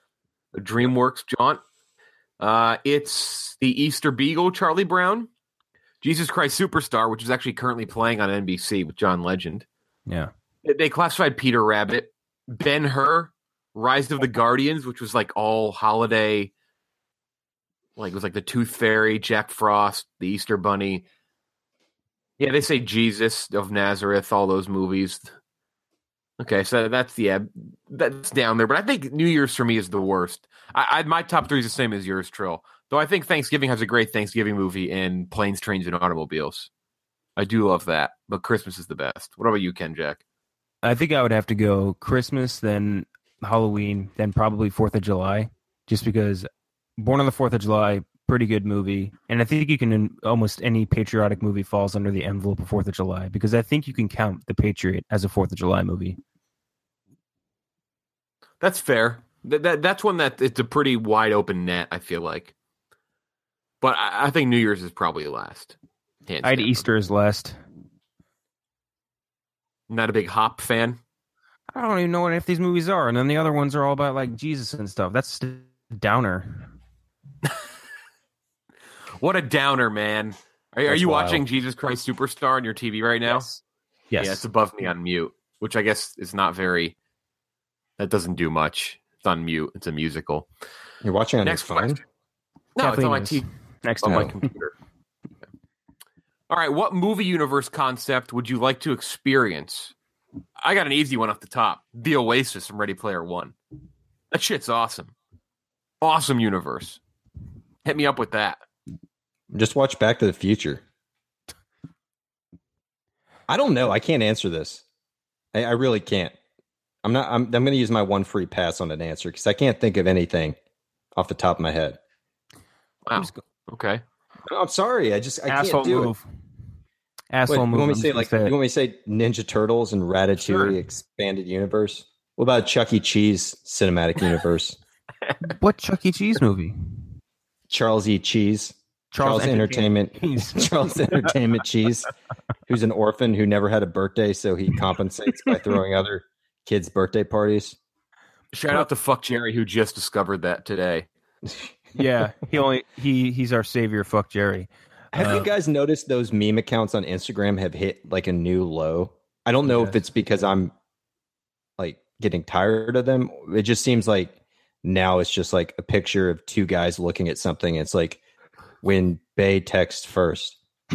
a DreamWorks jaunt. Uh, it's the Easter Beagle, Charlie Brown, Jesus Christ Superstar, which is actually currently playing on N B C with John Legend. Yeah. They classified Peter Rabbit, Ben-Hur, Rise of the Guardians, which was like all holiday. Like it was like the Tooth Fairy, Jack Frost, the Easter Bunny. Yeah, they say Jesus of Nazareth, all those movies. Okay, so that's yeah, that's down there. But I think New Year's for me is the worst. I, I my top three is the same as yours, Trill. Though I think Thanksgiving has a great Thanksgiving movie in Planes, Trains, and Automobiles. I do love that, but Christmas is the best. What about you, Ken Jack? I think I would have to go Christmas, then Halloween, then probably Fourth of July, just because. Born on the fourth of July, pretty good movie. And I think you can, almost any patriotic movie falls under the envelope of fourth of July, because I think you can count The Patriot as a fourth of July movie. That's fair. That, that That's one that it's a pretty wide open net, I feel like. But I, I think New Year's is probably last. I had Easter as last. Not a big Hop fan? I don't even know what if these movies are. And then the other ones are all about like Jesus and stuff. That's a downer. What a downer, man. Are, are you wild. Watching Jesus Christ Superstar on your T V right now? Yes. yes. Yeah, it's above me on mute, which I guess is not very... That doesn't do much. It's on mute. It's a musical. You're watching on Next your phone? Question. No, Kathleen it's on my T V. Next on to my computer. All right, what movie universe concept would you like to experience? I got an easy one off the top. The Oasis from Ready Player One. That shit's awesome. Awesome universe. Hit me up with that. Just watch Back to the Future. I don't know. I can't answer this. I, I really can't. I'm not. I'm, I'm going to use my one free pass on an answer because I can't think of anything off the top of my head. Wow. Okay. No, I'm sorry. I just I Asshole can't do move. it. Asshole Wait, move. You want me to say like? You want me to say Ninja Turtles and Ratatouille Sure. expanded universe? What about Chuck E. Cheese cinematic universe? What Chuck E. Cheese movie? Charles E. Cheese. Charles, Charles Entertainment. Entertainment Charles Entertainment Cheese, who's an orphan who never had a birthday, so he compensates by throwing other kids' birthday parties. Shout out to Fuck Jerry, who just discovered that today. Yeah, he only he he's our savior. Fuck Jerry. Have Uh, you guys noticed those meme accounts on Instagram have hit like a new low? I don't know Yes. if it's because I'm like getting tired of them. It just seems like now it's just like a picture of two guys looking at something. It's like when Bay texts first.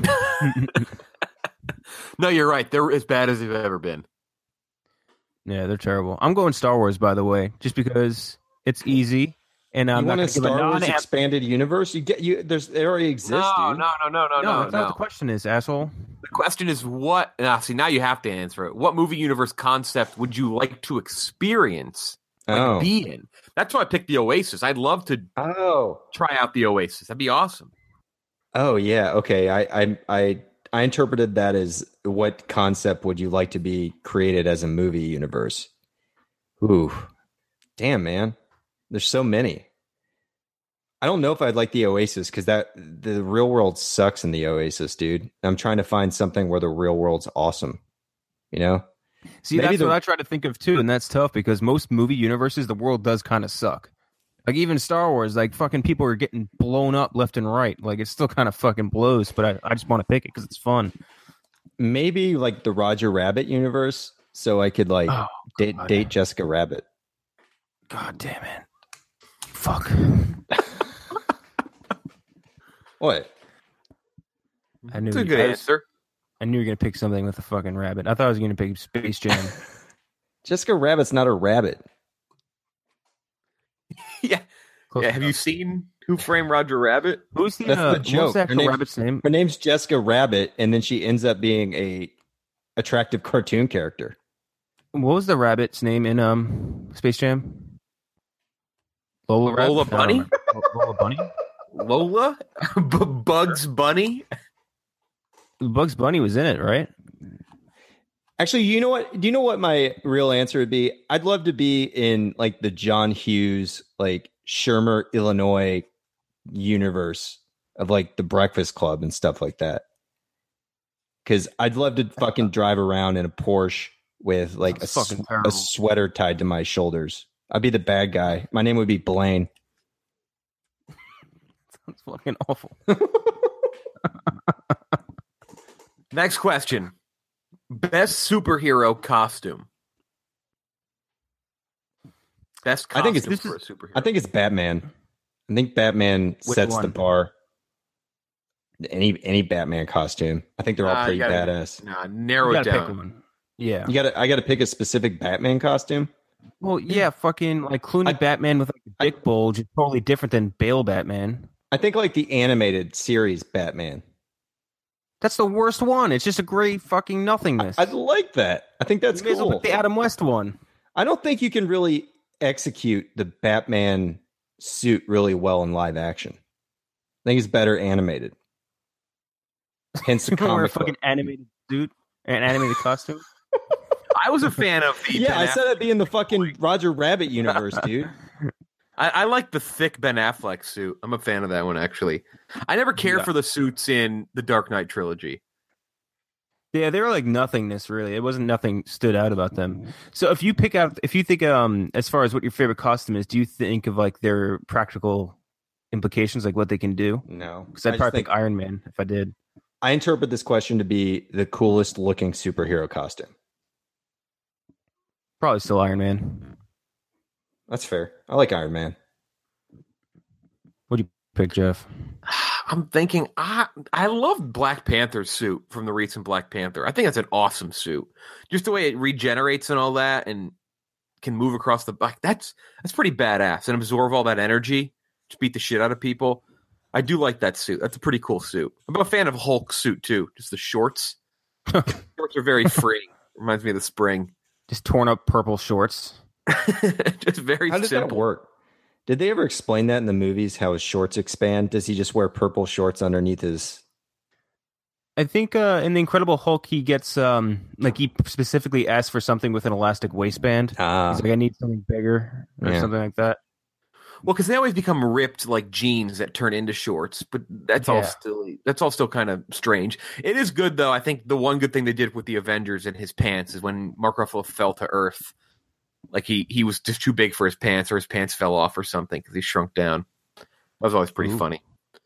No, you're right. They're as bad as they've ever been. Yeah, they're terrible. I'm going Star Wars, by the way, just because it's easy. And I'm you not want a going to give a Star Wars non- expanded universe? You get you. There's they already exist. No, dude. no, no, no, no, No, no, that's not no. what the question is, asshole. The question is what? Now, see, now you have to answer it. What movie universe concept would you like to experience? Like Oh. be in? That's why I picked the Oasis. I'd love to Oh, try out the Oasis. That'd be awesome. oh yeah. Okay, I I I I interpreted that as what concept would you like to be created as a movie universe? Ooh, damn, man. There's so many. I don't know if I'd like the Oasis because that the real world sucks in the Oasis, dude. I'm trying to find something where the real world's awesome. You know? See, Maybe that's the- what I try to think of too, and that's tough because most movie universes, the world does kind of suck. Like even Star Wars, like fucking people are getting blown up left and right. Like it still kind of fucking blows, but I, I just want to pick it because it's fun. Maybe like the Roger Rabbit universe, so I could like Oh, date God. date Jessica Rabbit. God damn it! Fuck. What? I knew It's a you- good I was- answer. I knew you were gonna pick something with a fucking rabbit. I thought I was gonna pick Space Jam. Jessica Rabbit's not a rabbit. yeah. Close Yeah. Have you enough. seen Who Framed Roger Rabbit? Who's the, That's uh, the joke. what's the Her actual name's- rabbit's name? Her name's Jessica Rabbit, and then she ends up being a attractive cartoon character. What was the rabbit's name in um Space Jam? Lola Rabbit? Lola I don't Bunny? remember. Lola Bunny? Lola? B- Bugs Bunny? Bugs Bunny was in it, right? Actually, you know what? Do you know what my real answer would be? I'd love to be in like the John Hughes, like Shermer, Illinois universe of like the Breakfast Club and stuff like that. Because I'd love to fucking drive around in a Porsche with like a, Sounds fucking sw- terrible. a sweater tied to my shoulders. I'd be the bad guy. My name would be Blaine. Sounds fucking awful. Next question. Best superhero costume. Best I costume think it's- for a superhero. I think it's Batman. I think Batman Which sets the one? bar. Any any Batman costume. I think they're all Nah, pretty you gotta- badass. Nah, narrow You it gotta pick down. one. Yeah. You gotta I gotta pick a specific Batman costume. Well, yeah, fucking like Clooney I- Batman with like a dick bulge is totally different than Bale Batman. I think like the animated series Batman. That's the worst one. It's just a gray fucking nothingness. I like that. I think that's You may as well cool. pick the Adam West one. I don't think you can really execute the Batman suit really well in live action. I think it's better animated. Hence the You can wear a comic fucking book. animated suit, an animated costume. I was a fan of the Yeah, Ben I said Affleck. I'd be in the fucking Roger Rabbit universe, dude. I, I like the thick Ben Affleck suit. I'm a fan of that one, actually. I never cared Yeah. for the suits in the Dark Knight trilogy. Yeah, they were like nothingness, really. It wasn't nothing stood out about them. So if you pick out, if you think, um, as far as what your favorite costume is, do you think of like their practical implications, like what they can do? No. Because I'd I just probably think- pick Iron Man if I did. I interpret this question to be the coolest looking superhero costume. Probably still Iron Man. That's fair. I like Iron Man. What do you pick, Jeff? I'm thinking, I I love Black Panther's suit from the recent Black Panther. I think that's an awesome suit. Just the way it regenerates and all that, and can move across the back. That's that's pretty badass, and absorb all that energy, just beat the shit out of people. I do like that suit. That's a pretty cool suit. I'm a fan of Hulk's suit too. Just the shorts. Shorts are very free. Reminds me of the spring. Just torn up purple shorts. Just very How does simple. that work? Did they ever explain that in the movies? How his shorts expand? Does he just wear purple shorts underneath his? I think uh, in the Incredible Hulk, he gets um like he specifically asks for something with an elastic waistband. Ah, He's like, I need something bigger or Yeah. something like that. Well, because they always become ripped like jeans that turn into shorts, but that's all Yeah. still that's all still kind of strange. It is good though. I think the one good thing they did with the Avengers and his pants is when Mark Ruffalo fell to Earth, like he he was just too big for his pants, or his pants fell off or something because he shrunk down. was always pretty Ooh. funny.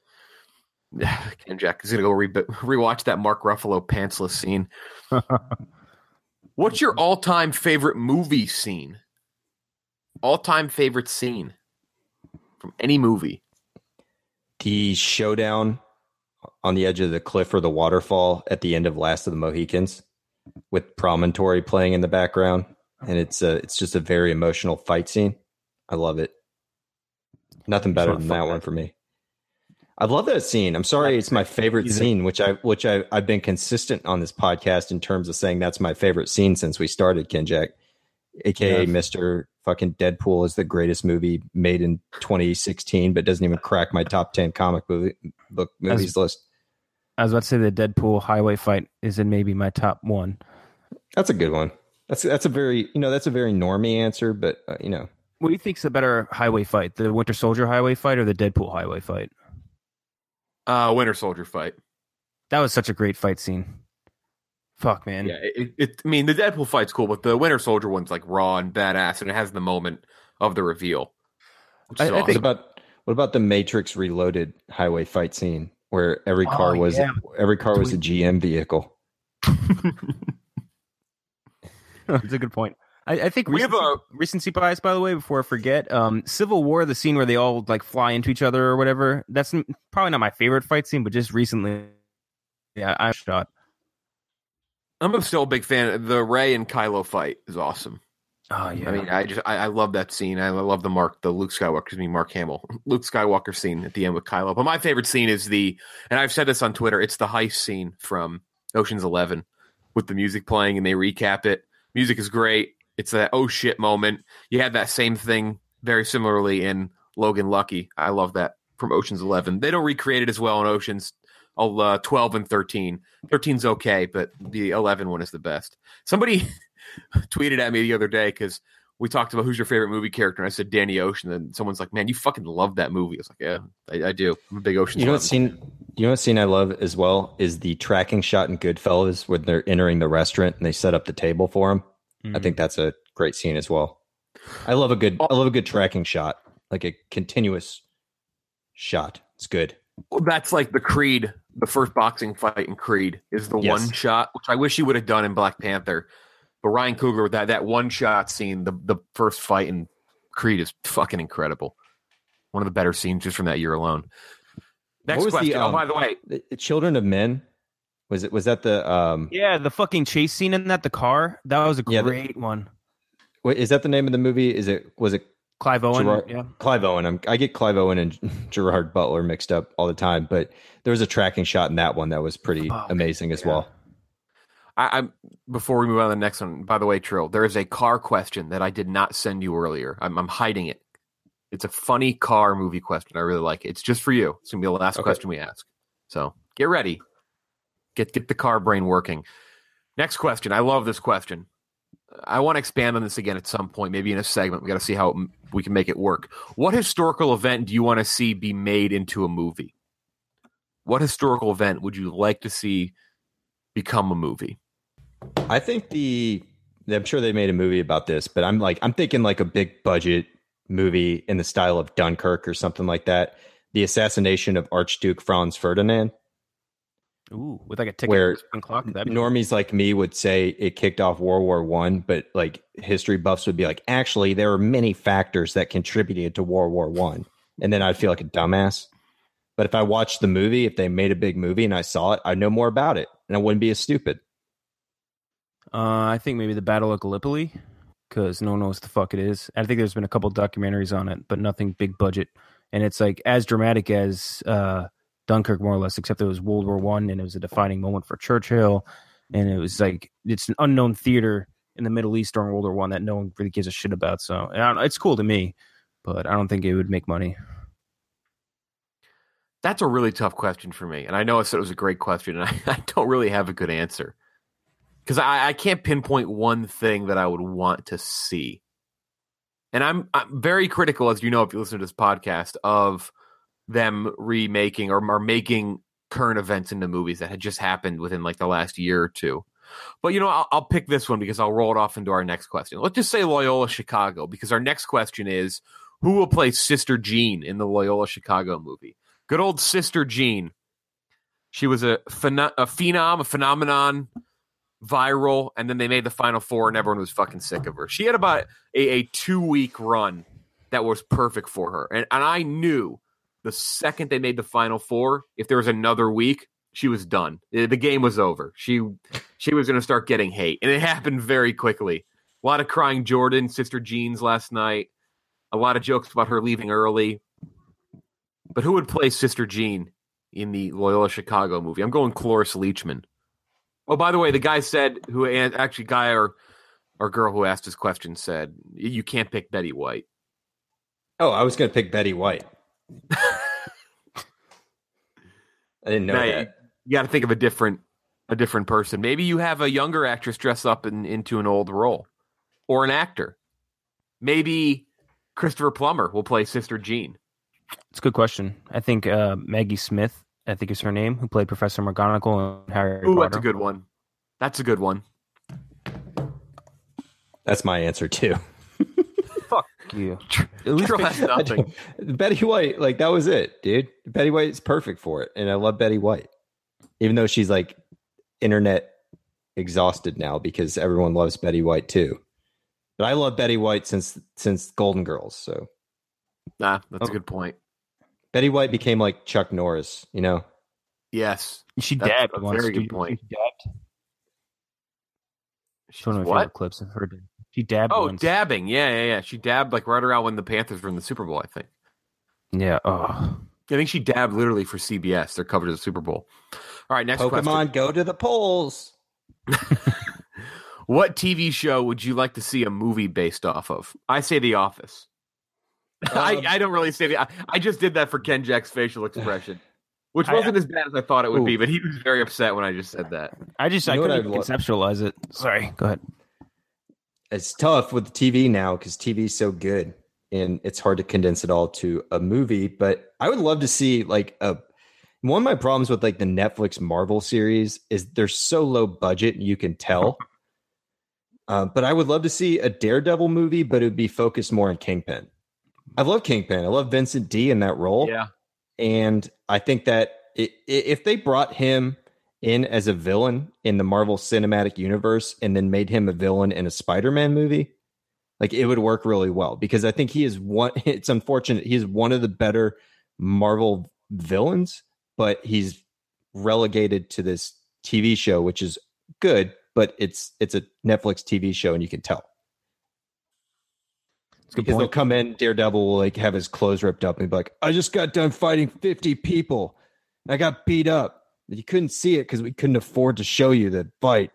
Ken Jack is going to go re- rewatch that Mark Ruffalo pantsless scene. What's your all-time favorite movie scene? All-time favorite scene from any movie? The showdown on the edge of the cliff or the waterfall at the end of Last of the Mohicans with Promontory playing in the background. And it's a, it's just a very emotional fight scene. I love it. Nothing better than that one for me. I love that scene. I'm sorry, it's my favorite scene, which I which I I've been consistent on this podcast in terms of saying that's my favorite scene since we started, Ken Jack, aka yes. Mister Fucking Deadpool is the greatest movie made in twenty sixteen, but doesn't even crack my top ten comic movie book movies was, list. I was about to say the Deadpool highway fight is in maybe my top one. That's a good one. That's that's a very you know that's a very normie answer, but uh, you know. What do you think's a better highway fight, the Winter Soldier highway fight or the Deadpool highway fight? Uh, Winter Soldier fight. That was such a great fight scene. Fuck, man. Yeah, it, it, I mean, the Deadpool fight's cool, but the Winter Soldier one's like raw and badass, and it has the moment of the reveal. I, awesome. I think about what about the Matrix Reloaded highway fight scene where every car oh, was yeah. every car was a G M vehicle. That's a good point. I, I think recency, we have a, recency bias, by the way, before I forget. Um, Civil War, the scene where they all like fly into each other or whatever. That's probably not my favorite fight scene, but just recently, yeah, I shot. I'm still a big fan. The Rey and Kylo fight is awesome. Oh yeah. I mean, I just I, I love that scene. I love the Mark, the Luke Skywalker, excuse me, Mark Hamill, Luke Skywalker scene at the end with Kylo. But my favorite scene is the, and I've said this on Twitter, it's the heist scene from Ocean's Eleven with the music playing and they recap it. Music is great. It's that oh shit moment. You had that same thing very similarly in Logan Lucky. I love that from Ocean's Eleven. They don't recreate it as well in Ocean's uh, twelve and thirteen. thirteen's okay, but the eleven one is the best. Somebody tweeted at me the other day because we talked about who's your favorite movie character, and I said Danny Ocean, and someone's like, "Man, you fucking love that movie." I was like, "Yeah, I, I do. I'm a big Ocean's." You know what scene? You know what scene I love as well is the tracking shot in Goodfellas when they're entering the restaurant and they set up the table for them. Mm-hmm. I think that's a great scene as well. I love a good, I love a good tracking shot, like a continuous shot. It's good. Well, that's like the Creed, the first boxing fight in Creed is the Yes. one shot, which I wish he would have done in Black Panther. But Ryan Coogler with that that one shot scene, the the first fight in Creed is fucking incredible. One of the better scenes just from that year alone. Next question. The, um, oh, by the way, the Children of Men. Was it? Was that the? Um, yeah, the fucking chase scene in that the car. That was a yeah, great the, one. Wait, is that the name of the movie? Is it? Was it Clive Owen? Gerard, yeah, Clive Owen. I'm, I get Clive Owen and Gerard Butler mixed up all the time, but there was a tracking shot in that one that was pretty oh, amazing as yeah. well. I, I'm before we move on to the next one. By the way, Trill, there is a car question that I did not send you earlier. I'm, I'm hiding it. It's a funny car movie question. I really like it. It's just for you. It's gonna be the last okay. question we ask. So get ready. Get get the car brain working. Next question. I love this question. I want to expand on this again at some point, maybe in a segment. We got to see how we can make it work. What historical event do you want to see be made into a movie? What historical event would you like to see become a movie? I think the I'm sure they made a movie about this, but I'm like I'm thinking like a big budget movie in the style of Dunkirk or something like that. The assassination of Archduke Franz Ferdinand. Ooh, with like a ticket where clock. Normies like me would say it kicked off World War One, but like history buffs would be like, actually, there are many factors that contributed to World War One, and then I'd feel like a dumbass. But if I watched the movie, if they made a big movie and I saw it, I'd know more about it, and I wouldn't be as stupid. Uh, I think maybe the Battle of Gallipoli, because no one knows what the fuck it is. I think there's been a couple documentaries on it, but nothing big budget, and it's like as dramatic as. Uh, Dunkirk, more or less, except it was World War One, and it was a defining moment for Churchill, and it was like it's an unknown theater in the Middle East during World War One that no one really gives a shit about. So I don't, it's cool to me, but I don't think it would make money. That's a really tough question for me, and I know I said it was a great question, and I, I don't really have a good answer because I, I can't pinpoint one thing that I would want to see, and I'm I'm very critical, as you know, if you listen to this podcast, of them remaking or, or making current events into movies that had just happened within like the last year or two. But, you know, I'll, I'll pick this one because I'll roll it off into our next question. Let's just say Loyola Chicago, because our next question is, Who will play Sister Jean in the Loyola Chicago movie? Good old Sister Jean. She was a, phen- a phenom, a phenomenon, viral, and then they made the Final Four, and everyone was fucking sick of her. She had about a, a two-week run that was perfect for her. And, and I knew the second they made the Final Four, if there was another week, she was done. The game was over. She she was going to start getting hate, and it happened very quickly. A lot of crying Jordan, Sister Jeans last night. A lot of jokes about her leaving early. But who would play Sister Jean in the Loyola Chicago movie? I'm going Cloris Leachman. Oh, by the way, the guy said, who actually, guy or, or girl who asked this question said, you can't pick Betty White. Oh, I was going to pick Betty White. I didn't know now, that. You got to think of a different a different person. Maybe you have a younger actress dress up in, into an old role, or an actor. Maybe Christopher Plummer will play Sister Jean. It's a good question. I think uh, Maggie Smith, I think is her name, who played Professor McGonagall in Harry Ooh, Potter. that's a good one. That's a good one. That's my answer too. Fuck you. At least that's nothing. Betty White, like that was it, dude. Betty White's perfect for it, and I love Betty White, even though she's like internet exhausted now because everyone loves Betty White too. But I love Betty White since since Golden Girls. So, nah, that's oh. a good point. Betty White became like Chuck Norris, you know. Yes, she that's dabbed. A once. very good She point. dabbed. She's one of my what? favorite clips I've heard. She dabbed. Oh, once. dabbing. Yeah, yeah, yeah. She dabbed like right around when the Panthers were in the Super Bowl, I think. Yeah. Oh. I think she dabbed literally for C B S. They're covered as the Super Bowl. All right, next Pokemon, question. go to the polls. What T V show would you like to see a movie based off of? I say The Office. Um, I, I don't really say the. I, I just did that for Ken Jack's facial expression, which wasn't I, as bad as I thought it would ooh. be, but he was very upset when I just said that. I just you I couldn't conceptualize it. Sorry, go ahead. It's tough with the T V now because T V is so good, and it's hard to condense it all to a movie. But I would love to see like a. One of my problems with like the Netflix Marvel series is they're so low budget, you can tell. Uh, but I would love to see a Daredevil movie, but it would be focused more on Kingpin. I love Kingpin. I love Vincent D in that role. Yeah. And I think that it, if they brought him in as a villain in the Marvel Cinematic Universe and then made him a villain in a Spider-Man movie, like it would work really well because I think he is one. It's unfortunate. He is one of the better Marvel villains, but he's relegated to this T V show, which is good, but it's it's a Netflix T V show and you can tell. Because they'll come in, Daredevil will like have his clothes ripped up and be like, I just got done fighting fifty people. I got beat up. You couldn't see it because we couldn't afford to show you the fight.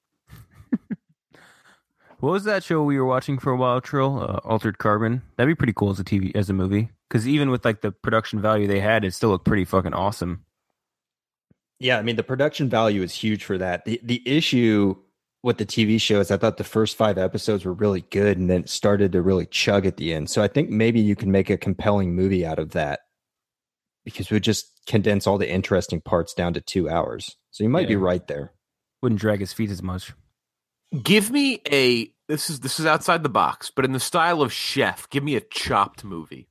What was that show we were watching for a while, Trill? Uh, Altered Carbon. That'd be pretty cool as a T V, as a movie. Because even with like the production value they had, it still looked pretty fucking awesome. Yeah, I mean the production value is huge for that. The the issue with the T V show is I thought the first five episodes were really good and then it started to really chug at the end. So I think maybe you can make a compelling movie out of that because we would just condense all the interesting parts down to two hours. So you might yeah. be right there. Wouldn't drag his feet as much. Give me a this is this is outside the box, but in the style of Chef, give me a Chopped movie.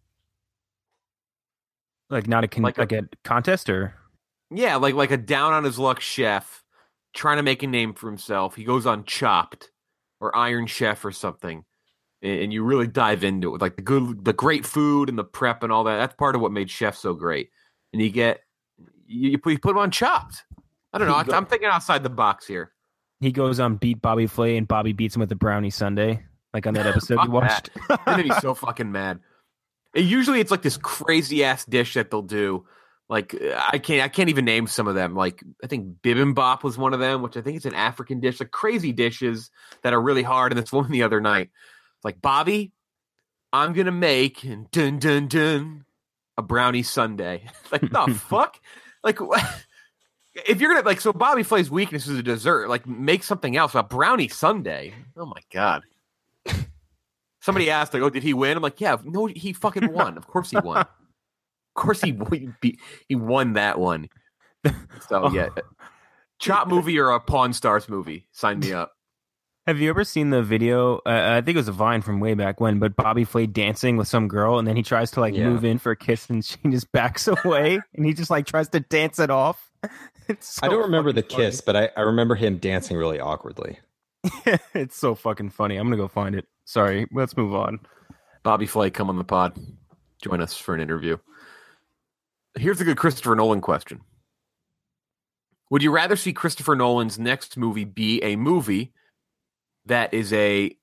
Like not a con- like, like a, a contest or yeah, like like a down on his luck chef trying to make a name for himself. He goes on Chopped or Iron Chef or something, and, and you really dive into it with like the good, the great food and the prep and all that. That's part of what made Chef so great. And you get you, you put you put him on Chopped. I don't know. I, I'm thinking outside the box here. He goes on Beat Bobby Flay, and Bobby beats him with a brownie sundae, like on that episode you watched. And then he's so fucking mad. And usually it's like this crazy ass dish that they'll do. Like I can't, I can't even name some of them. Like I think bibimbap was one of them, which I think is an African dish. Like crazy dishes that are really hard. And this one the other night, it's like Bobby, I'm gonna make and dun dun dun a brownie sundae. Like the fuck, like if you're gonna like so Bobby Flay's weakness is a dessert. Like make something else. A brownie sundae. Oh my god. Somebody asked like, "Oh, did he win?" I'm like, "Yeah, no, he fucking won. Of course he won." Of course he he, he won that one. So yeah, Chop movie or a Pawn Stars movie. Sign me up. Have you ever seen the video? Uh, I think it was a Vine from way back when, but Bobby Flay dancing with some girl, and then he tries to like Yeah. move in for a kiss, and she just backs away, and he just like tries to dance it off. It's so I don't remember the fucking funny. kiss, but I, I remember him dancing really awkwardly. It's so fucking funny. I'm gonna go find it. Sorry, let's move on. Bobby Flay, come on the pod. Join us for an interview. Here's a good Christopher Nolan question. Would you rather see Christopher Nolan's next movie be a movie that is a...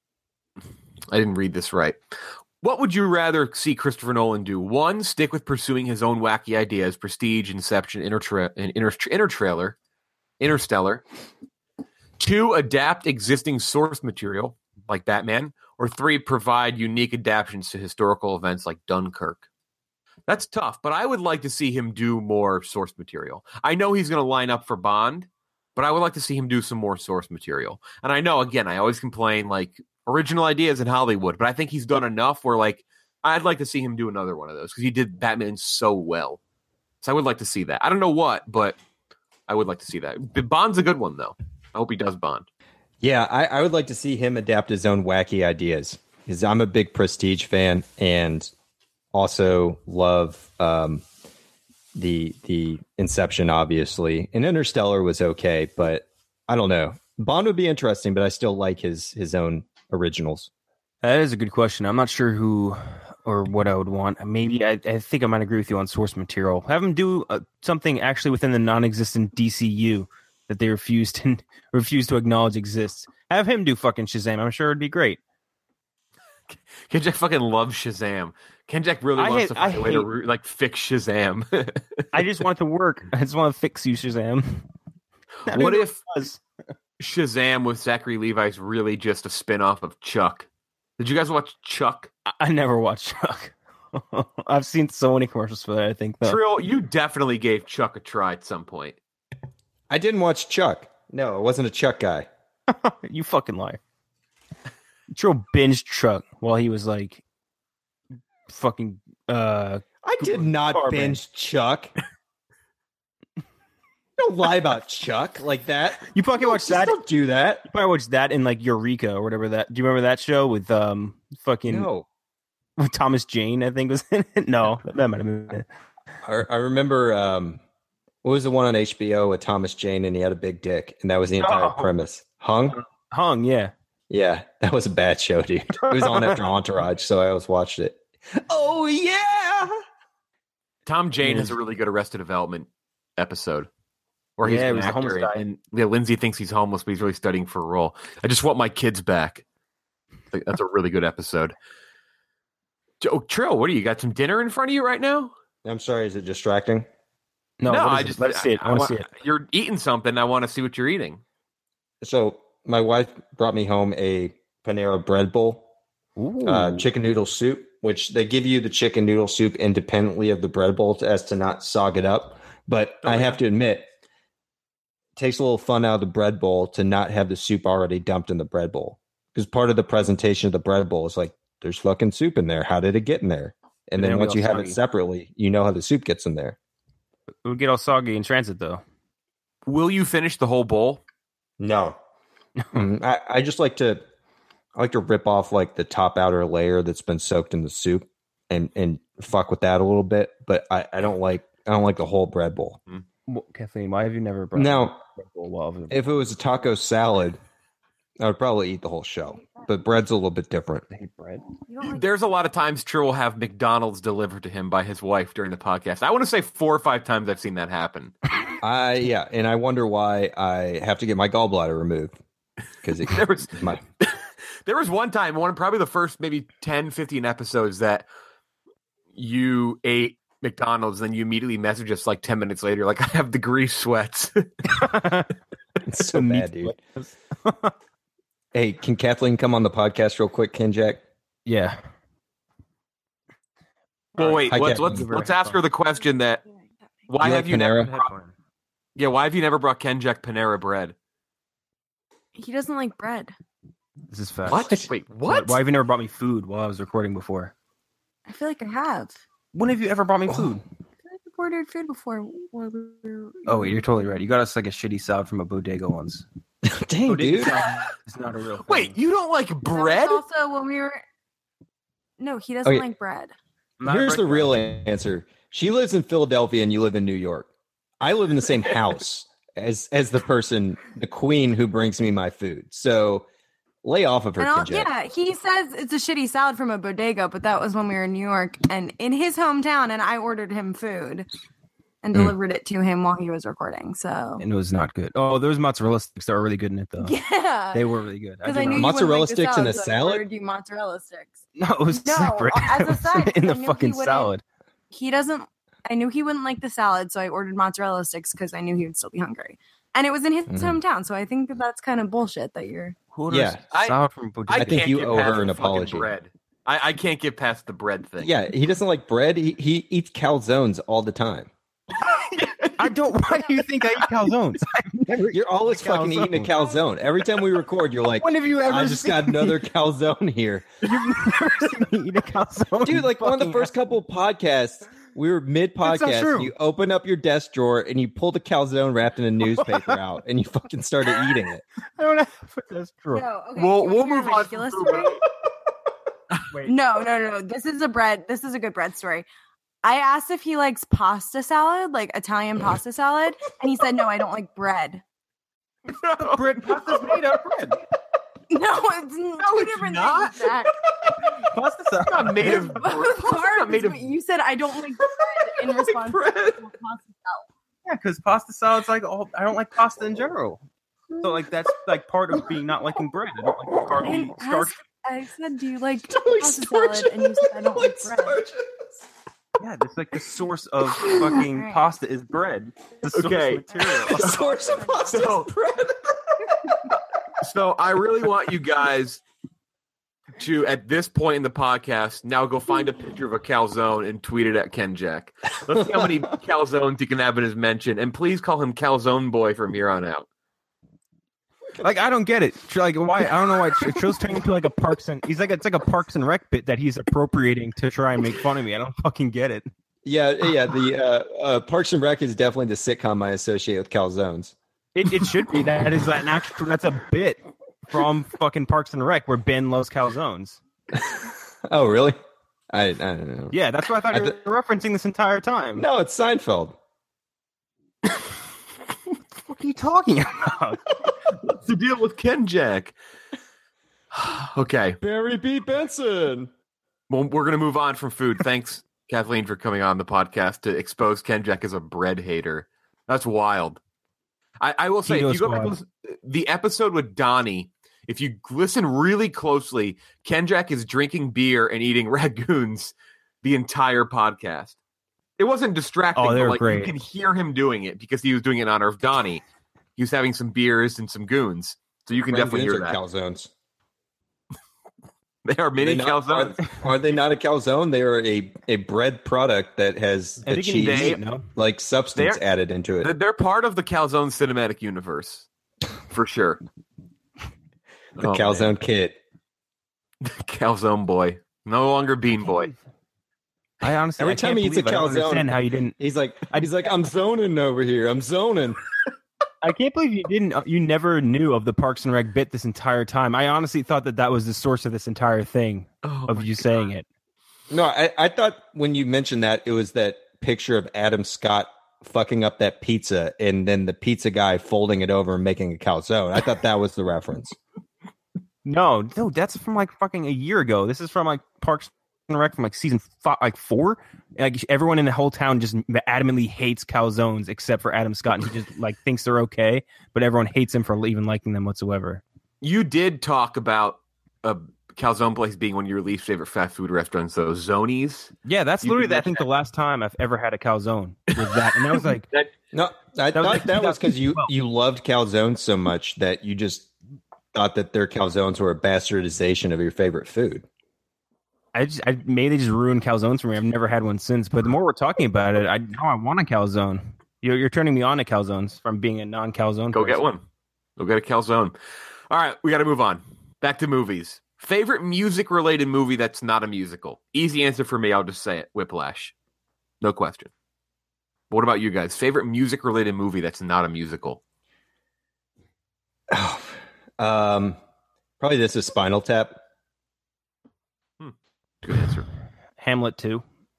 I didn't read this right. What would you rather see Christopher Nolan do? One, stick with pursuing his own wacky ideas, Prestige, Inception, Intertra- Inter- Intertrailer, Interstellar. Two, adapt existing source material, like Batman. Or three, provide unique adaptations to historical events like Dunkirk. That's tough, but I would like to see him do more source material. I know he's going to line up for Bond, but I would like to see him do some more source material. And I know, again, I always complain, like, original ideas in Hollywood, but I think he's done enough where, like, I'd like to see him do another one of those because he did Batman so well. So I would like to see that. I don't know what, but I would like to see that. But Bond's a good one, though. I hope he does Bond. Yeah, I, I would like to see him adapt his own wacky ideas because I'm a big Prestige fan and also love um, the the Inception, obviously. And Interstellar was okay, but I don't know. Bond would be interesting, but I still like his his own originals. That is a good question. I'm not sure who or what I would want. Maybe I, I think I might agree with you on source material. Have him do uh, something actually within the non-existent D C U that they refuse to refuse to acknowledge exists. Have him do fucking Shazam. I'm sure it'd be great. Kenjack fucking loves Shazam. Kenjack really I wants hate- to find I a way to hate- re- like fix Shazam. I just want it to work. I just want to fix you, Shazam. I What mean, if it was. Shazam with Zachary Levi's really just a spin-off of Chuck? Did you guys watch Chuck? I, I never watched Chuck. I've seen so many commercials for that, I think, though. Trill, you definitely gave Chuck a try at some point. I didn't watch Chuck. No, I wasn't a Chuck guy. You fucking liar. Trill binged Chuck while he was like fucking uh I did not Car binge Chuck. Don't lie about Chuck like that. You fucking watched that. Don't do that. You probably watched that in like Eureka or whatever that. Do you remember that show with um fucking No. with Thomas Jane? I think was in it. No, that might have been it. I, I remember um, what was the one on H B O with Thomas Jane and he had a big dick, and that was the entire Oh. premise. Hung? Hung, yeah. Yeah, that was a bad show, dude. It was on after Entourage, so I always watched it. Oh yeah. Tom Jane Yeah. has a really good Arrested Development episode where he's Yeah, he an was a homeless actor, guy. and, and yeah, Lindsay thinks he's homeless, but he's really studying for a role. I just want my kids back. Like, that's a really good episode. Oh, Trill, what do you got? Some dinner in front of you right now? I'm sorry, is it distracting? No, no, what is I it? just Let us see it. I, want to want- see it. You're eating something. I want to see what you're eating. So my wife brought me home a Panera bread bowl, Ooh. uh, chicken noodle soup, which they give you the chicken noodle soup independently of the bread bowl as to not sog it up. But Oh, I yeah. have to admit, it takes a little fun out of the bread bowl to not have the soup already dumped in the bread bowl. Because part of the presentation of the bread bowl is like, there's fucking soup in there. How did it get in there? And Then then we once all you have soggy. it separately, you know how the soup gets in there. It would get all soggy in transit though. Will you finish the whole bowl? No. Mm, I, I just like to I like to rip off like the top outer layer that's been soaked in the soup and and fuck with that a little bit, but I, I don't like I don't like the whole bread bowl. Well, Kathleen, why have you never brought Now, bread bowl while I've- if it was a taco salad, I would probably eat the whole show. But bread's a little bit different. I hate bread. There's a lot of times Trill will have McDonald's delivered to him by his wife during the podcast. I want to say four or five times I've seen that happen. I yeah, and I wonder why I have to get my gallbladder removed because it There was my there was one time, one probably the first maybe ten, fifteen episodes that you ate McDonald's, then you immediately message us like ten minutes later, like, I have the grease sweats. it's so bad, dude. Hey, can Kathleen come on the podcast real quick, Ken Jack? Yeah. Well, wait, Hi, let's Kathleen. let's, let's ask her the question that why You have like you never Panera? Yeah, why have you never brought Kenjack Panera bread? He doesn't like bread. This is fast. What? Wait, what? Why have you never brought me food while I was recording before? I feel like I have. When have you ever brought me food? I feel like I've ordered food before. While we were... Oh, wait, you're totally right. You got us like a shitty salad from a bodega once. Dang, Bodega dude. salad is not a real thing. Wait, you don't like bread? That was also when we were. No, he doesn't Okay. like bread. Not Here's bread the real guy. answer. She lives in Philadelphia and you live in New York. I live in the same house as as the person, the queen who brings me my food. So lay off of her, And I'll- Kinjek. yeah, he says it's a shitty salad from a bodega, but that was when we were in New York and in his hometown, and I ordered him food and Mm. delivered it to him while he was recording. So And it was not good. Oh, those mozzarella sticks that were really good in it, though. yeah, They were really good. because did I, knew not- you Mozzarella wouldn't like the sticks in a so I salad? ordered you mozzarella sticks. No, it was No, separate. as a It was side, in I the knew he fucking wouldn't- salad. He doesn't. I knew he wouldn't like the salad, so I ordered mozzarella sticks because I knew he would still be hungry. And it was in his Mhm. hometown, so I think that that's kind of bullshit that you're. Who orders Yeah, I- salad from bodega? I, think can't you get owe past her an the fucking apology. Bread. I, I can't get past the bread thing. Yeah, he doesn't like bread. He, he eats calzones all the time. I don't. Why do you think I eat calzones? I've never You're always eaten a fucking eating a calzone. calzone. Every time we record, you're like, When have you ever I just seen got me- another calzone here. You've never seen me eat a calzone, Dude, like one of the fucking first couple podcasts, we were mid That's so podcast. true. You open up your desk drawer and you pulled a calzone wrapped in a newspaper out and you fucking started eating it. I don't have to put this true. No, okay. We'll- you we'll wanna hear a move on ridiculous from story? Wait. No, no, no, no. This is a bread. This is a good bread story. I asked if he likes pasta salad, like Italian pasta salad, and he said, "No, I don't like bread." Bread pasta's made out of bread. No, it's no, two it's different not. things. Zach. Pasta salad. Not made of bread. Part not made is of what you said I don't like bread in response bread. to pasta salad. Yeah, because pasta salad's like all. I don't like pasta in general. So like that's like part of being not liking bread. I don't like carby And starch. asked- I said, "Do you like Don't like pasta salad?" And you said, "I don't like bread." Yeah, that's like the source of fucking Alright. pasta is bread. The source Okay. material. The source of pasta So- is bread. So I really want you guys to, at this point in the podcast, now go find a picture of a calzone and tweet it at Ken Jack. Let's see how many calzones he can have in his mention, and please call him Calzone Boy from here on out. Like I don't get it. Like why? I don't know why Trill's turning into like a Parks and he's like it's like a Parks and Rec bit that he's appropriating to try and make fun of me. I don't fucking get it. Yeah, yeah. The uh, uh, Parks and Rec is definitely the sitcom I associate with calzones. It it should be that is an actual that's a bit from fucking Parks and Rec where Ben loves calzones. Oh, really? I, I don't know. Yeah, that's what I thought I you th- were referencing this entire time. No, it's Seinfeld. What are you talking about? What's the deal with Ken Jack? Okay. Barry B. Benson. Well, we're going to move on from food. Thanks, Kathleen, for coming on the podcast to expose Ken Jack as a bread hater. That's wild. I, I will say, if you go back and listen, the episode with Donnie, if you listen really closely, Ken Jack is drinking beer and eating ragoons the entire podcast. It wasn't distracting, Oh, they but were like great. you can hear him doing it because he was doing it in honor of Donnie. He was having some beers and some goons. So you can definitely hear Rangoons that. are calzones. They are mini They not- calzones. Are, are they not a calzone? They are a, a bread product that has I the think in cheese they- no. like substance They're- added into it. They're- They're part of the calzone cinematic universe, for sure. The Oh, calzone man. kit. Calzone boy, no longer Bean Boy. I honestly Every I time can't he eats a believe I don't calzone, understand how you didn't. He's like, he's like, I'm zoning over here. I'm zoning. I can't believe you didn't. You never knew of the Parks and Rec bit this entire time. I honestly thought that that was the source of this entire thing Oh, of my you God. saying it. No, I, I thought when you mentioned that it was that picture of Adam Scott fucking up that pizza and then the pizza guy folding it over and making a calzone. I thought that was the reference. No, no, that's from like fucking a year ago. This is from like Parks and Rec from like season five, like four. Like everyone in the whole town just adamantly hates calzones except for Adam Scott, and he just like thinks they're okay, but everyone hates him for even liking them whatsoever. You did talk about a calzone place being one of your least favorite fast food restaurants, though. Zonies. Yeah, that's You literally did I think mention the last time I've ever had a calzone was that, and that was like That No, I That was thought like that was because you, twenty twelve. you loved calzones so much that you just thought that their calzones were a bastardization of your favorite food. I just I maybe they just ruined calzones for me. I've never had one since. But the more we're talking about it, I now I want a calzone. You're you're turning me on to calzones from being a non-calzone. Go person. get one. Go get a calzone. All right, we got to move on. Back to movies. Favorite music-related movie that's not a musical? Easy answer for me. I'll just say it. Whiplash. No question. What about you guys? Favorite music-related movie that's not a musical? Oh Um, probably this is Spinal Tap. Hmm. Good answer. Hamlet two.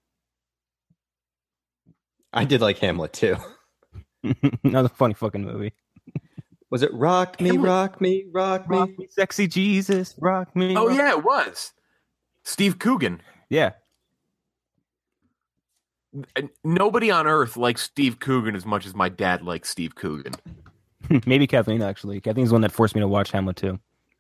I did like Hamlet too. Another funny fucking movie. Was it Rock Me, Hamlet. Rock Me, Rock Me? Rock me, sexy Jesus, rock me. Oh rock- yeah, it was Steve Coogan. Yeah. And nobody on earth likes Steve Coogan as much as my dad likes Steve Coogan. Maybe Kathleen, actually. Kathleen's the one that forced me to watch Hamlet too.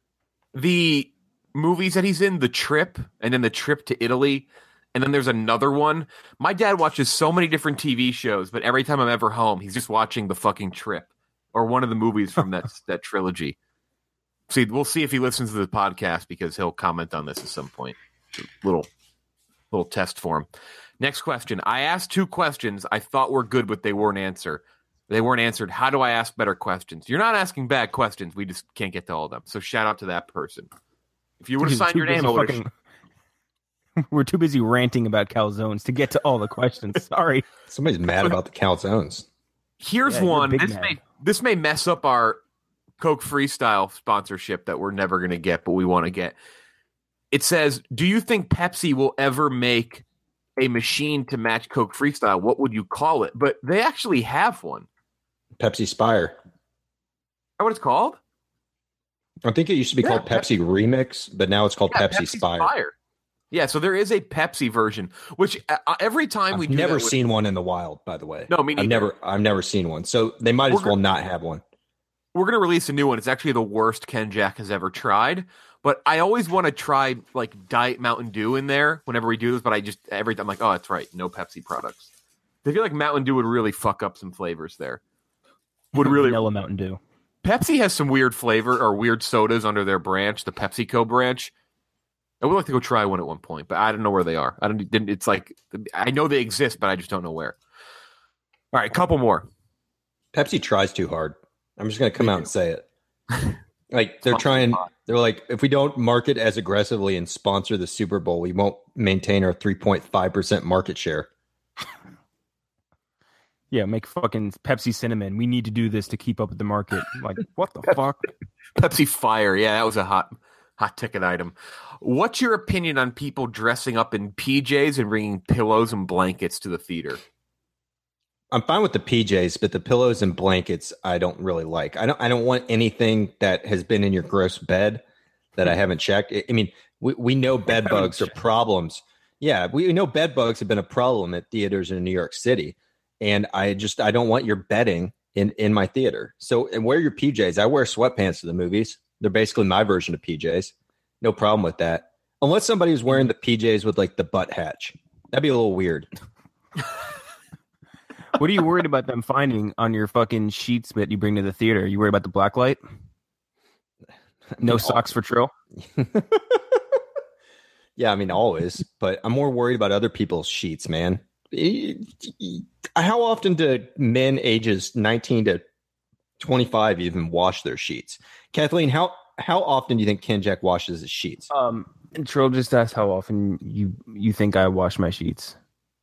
The movies that he's in, The Trip, and then The Trip to Italy, and then there's another one. My dad watches so many different T V shows, but every time I'm ever home, he's just watching The fucking Trip or one of the movies from that that trilogy. See, we'll see if he listens to the podcast because he'll comment on this at some point. Little little test for him. Next question. I asked two questions I thought were good, but they weren't answered. They weren't answered. How do I ask better questions? You're not asking bad questions. We just can't get to all of them. So shout out to that person. If you would have Dude, signed too your name, busy I would have. fucking- We're too busy ranting about calzones to get to all the questions. Sorry. Somebody's mad about the calzones. Here's Yeah, you're one. big This man. may this may mess up our Coke Freestyle sponsorship that we're never going to get, but we want to get. It says, "Do you think Pepsi will ever make a machine to match Coke Freestyle? What would you call it?" But they actually have one. Pepsi Spire. Is that what it's called? I think it used to be Yeah, called Pepsi Remix, but now it's called Yeah, Pepsi, Spire. Yeah, so there is a Pepsi version, which uh, every time we I've do never that with- seen one in the wild, by the way. No, me neither. I've never, I've never seen one. So they might as We're well gonna- not have one. we're going to release a new one. It's actually the worst Ken Jack has ever tried. But I always want to try like Diet Mountain Dew in there whenever we do this. But I just every time I'm like, oh, that's right, no Pepsi products. I feel like Mountain Dew would really fuck up some flavors there. Would really Vanilla Mountain Dew. Pepsi has some weird flavor or weird sodas under their branch, the PepsiCo branch. I would like to go try one at one point, but I don't know where they are. I don't. Didn't, it's like I know they exist, but I just don't know where. All right, a couple more. Pepsi tries too hard. I'm just going to come out and say it. Like they're trying, they're like, if we don't market as aggressively and sponsor the Super Bowl, we won't maintain our three point five percent market share. Yeah, make fucking Pepsi cinnamon. We need to do this to keep up with the market. Like, what the fuck? Pepsi Fire. Yeah, that was a hot hot ticket item. What's your opinion on people dressing up in P Js and bringing pillows and blankets to the theater? I'm fine with the P Js, but the pillows and blankets I don't really like. I don't I don't want anything that has been in your gross bed that I haven't checked. I I mean, we, we know bed bugs are problems. Yeah, we know bed bugs have been a problem at theaters in New York City. And I just I don't want your bedding in, in my theater. So and wear your P Js. I wear sweatpants to the movies. They're basically my version of P Js. No problem with that. Unless somebody's wearing the P Js with like the butt hatch. That'd be a little weird. What are you worried about them finding on your fucking sheets that you bring to the theater? Are you worried about the black light? No socks for Trill? Yeah, I mean, always. But I'm more worried about other people's sheets, man. How often do men ages nineteen to twenty-five even wash their sheets? Kathleen, how how often do you think Ken Jack washes his sheets? Um, and Trill just asked how often you, you think I wash my sheets.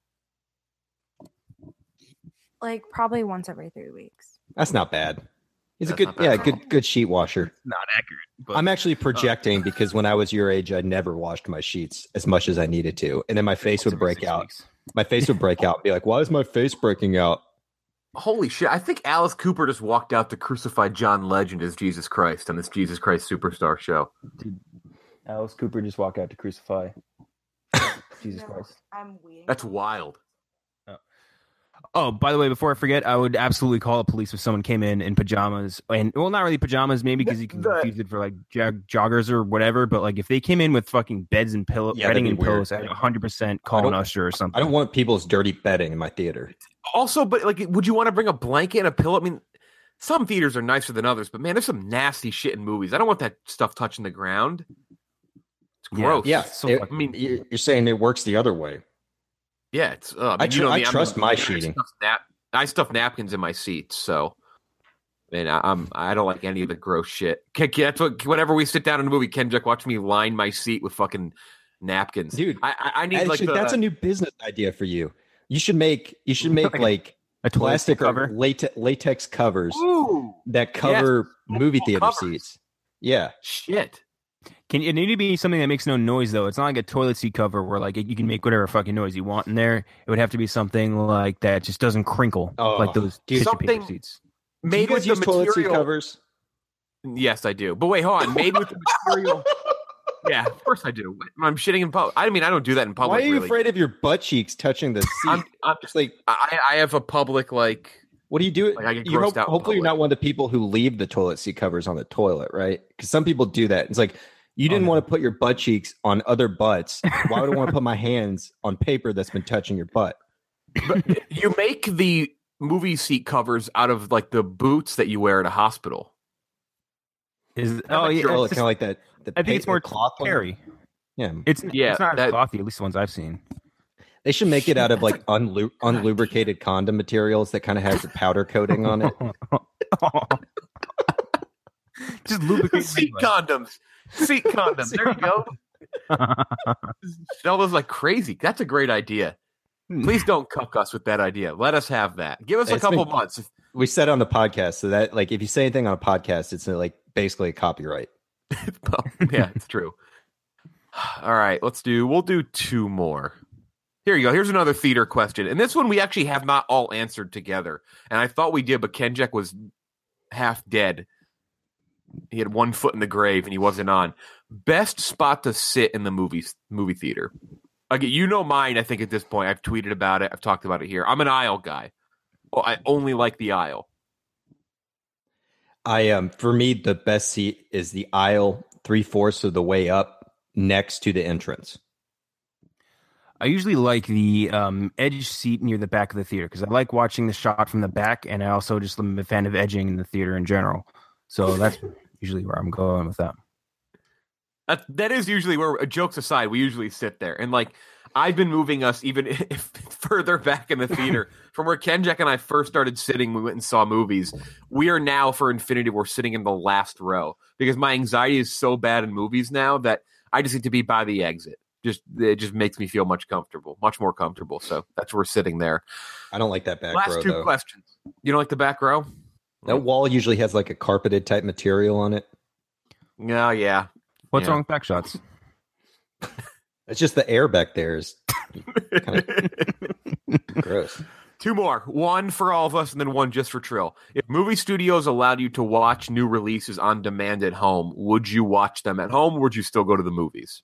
Like probably once every three weeks. That's not bad. He's That's a not good, bad yeah, at all. good, good sheet washer. Not accurate. But I'm actually projecting because when I was your age, I never washed my sheets as much as I needed to, and then my face would break out. My face would break out and be like, "Why is my face breaking out?" Holy shit! I think Alice Cooper just walked out to crucify John Legend as Jesus Christ on this Jesus Christ Superstar show. Dude, Alice Cooper just walked out to crucify Jesus Christ. I'm waiting. That's wild. Oh, by the way, before I forget, I would absolutely call the police if someone came in in pajamas, and well, not really pajamas, maybe because you can The- confuse it for like jog- joggers or whatever. But like if they came in with fucking beds and pillows, Yeah, bedding that'd and be weird. pillows, I'd one hundred percent call I an don't- usher or something. I don't want people's dirty bedding in my theater. Also, but like, would you want to bring a blanket and a pillow? I mean, some theaters are nicer than others, but man, there's some nasty shit in movies. I don't want that stuff touching the ground. It's Yeah. gross. Yeah, So it- fucking- I mean, you- you're saying it works the other way. yeah, it's. Uh, I mean, tr- you know I me, I'm- trust my I sheeting. stuff nap- I stuff napkins in my seats, so. Man, I, I'm I don't like any of the gross shit. Ken- Ken- That's what whenever we sit down in a movie, Ken Jack watch me line my seat with fucking napkins, Dude, I I, I need Actually, like the, that's a new business idea for you. You should make you should make Like a- like a toilet plastic seat cover. or latex, latex covers Ooh, that cover movie theater covers. seats. Yeah. Shit. Can it need to be something that makes no noise though? It's not like a toilet seat cover where like you can make whatever fucking noise you want in there. It would have to be something like that just doesn't crinkle Oh, like those dude, tissue something- paper seats. Do you Made with guys the use toilet seat material. covers? Yes, I do. But wait, hold on. Made with the material. Yeah, of course I do. I'm shitting in public. I mean, I don't do that in public. Why are you really. afraid of your butt cheeks touching the seat? I'm, I'm Just like, I, I have a public like. what do you do? Like, I get you grossed hope, out in hopefully, you're public. not one of the people who leave the toilet seat covers on the toilet, right? Because some people do that. It's like you didn't Oh, no. want to put your butt cheeks on other butts. Why would I want to put my hands on paper that's been touching your butt? But you make the movie seat covers out of like the boots that you wear at a hospital. Is oh yeah, Oh, it's kind just- of like that. The I think it's paper more cloth one. carry. Yeah, It's Yeah, it's not that- clothy. At least the ones I've seen. they should make it out of like unlu- unlubricated condom materials that kind of has a powder coating on it. Just lubricate Seat condoms. Seat condoms. There you go. Sell those like crazy. That's a great idea. Please don't cuck us with that idea. Let us have that. Give us a It's couple been- months. We said on the podcast so that like if you say anything on a podcast, it's uh, like basically a copyright. Well, yeah, it's true. All right, let's do. We'll do two more. Here you go. Here's another theater question, and this one we actually have not all answered together. And I thought we did, but Kenjek was half dead. He had one foot in the grave, and he wasn't on. Best spot to sit in the movies movie theater. Again, you know mine. I think at this point, I've tweeted about it. I've talked about it here. I'm an aisle guy. Oh, I only like the aisle. I um for me the best seat is the aisle three fourths of the way up next to the entrance. I usually like the um, edge seat near the back of the theater because I like watching the shot from the back, and I also just am a fan of edging in the theater in general. So that's usually where I'm going with that. That that is usually where, jokes aside, we usually sit there. And like, I've been moving us even if further back in the theater from where Kenjek and I first started sitting. We went and saw movies. We are now for Infinity. We're sitting in the last row because my anxiety is so bad in movies now that I just need to be by the exit. Just it just makes me feel much comfortable, much more comfortable. So that's where we're sitting there. I don't like that back Last row two though. questions. You don't like the back row? That wall usually has like a carpeted type material on it. No, yeah. What's Yeah. wrong with back shots? It's just the air back there is kind of gross. Two more. One for all of us and then one just for Trill. If movie studios allowed you to watch new releases on demand at home, would you watch them at home or would you still go to the movies?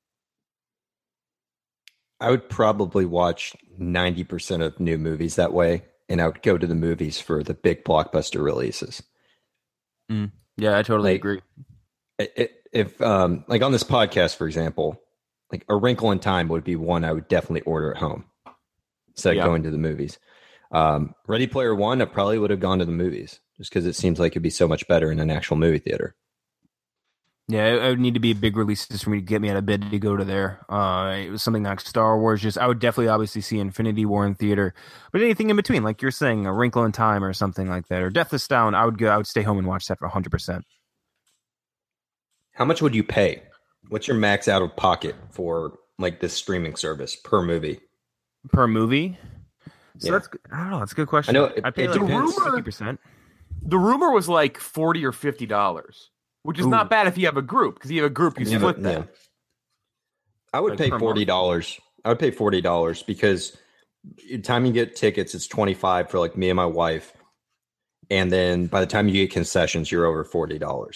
I would probably watch ninety percent of new movies that way, and I would go to the movies for the big blockbuster releases. Mm. Yeah, I totally Like, agree. It, it, if, um, like on this podcast, for example, like A Wrinkle in Time would be one I would definitely order at home instead of Yeah. going to the movies. Um, Ready Player One, I probably would have gone to the movies just because it seems like it'd be so much better in an actual movie theater. Yeah, it, it would need to be big releases for me to get me out of bed to go to there. Uh, it was something like Star Wars. Just I would definitely obviously see Infinity War in theater, but anything in between, like you're saying, A Wrinkle in Time or something like that, or Deathless Down, I would go. I would stay home and watch that for one hundred percent. How much would you pay? What's your max out of pocket for like this streaming service per movie? Per movie? So Yeah. that's I don't know. That's a good question. I know it- I pay it like depends. fifty percent. The rumor was like forty or fifty dollars, which is Ooh. not bad if you have a group, because you have a group, you Yeah, split but- that. yeah. I would Like pay per month? forty dollars. I would pay forty dollars because by the time you get tickets, it's twenty five for like me and my wife, and then by the time you get concessions, you're over forty dollars.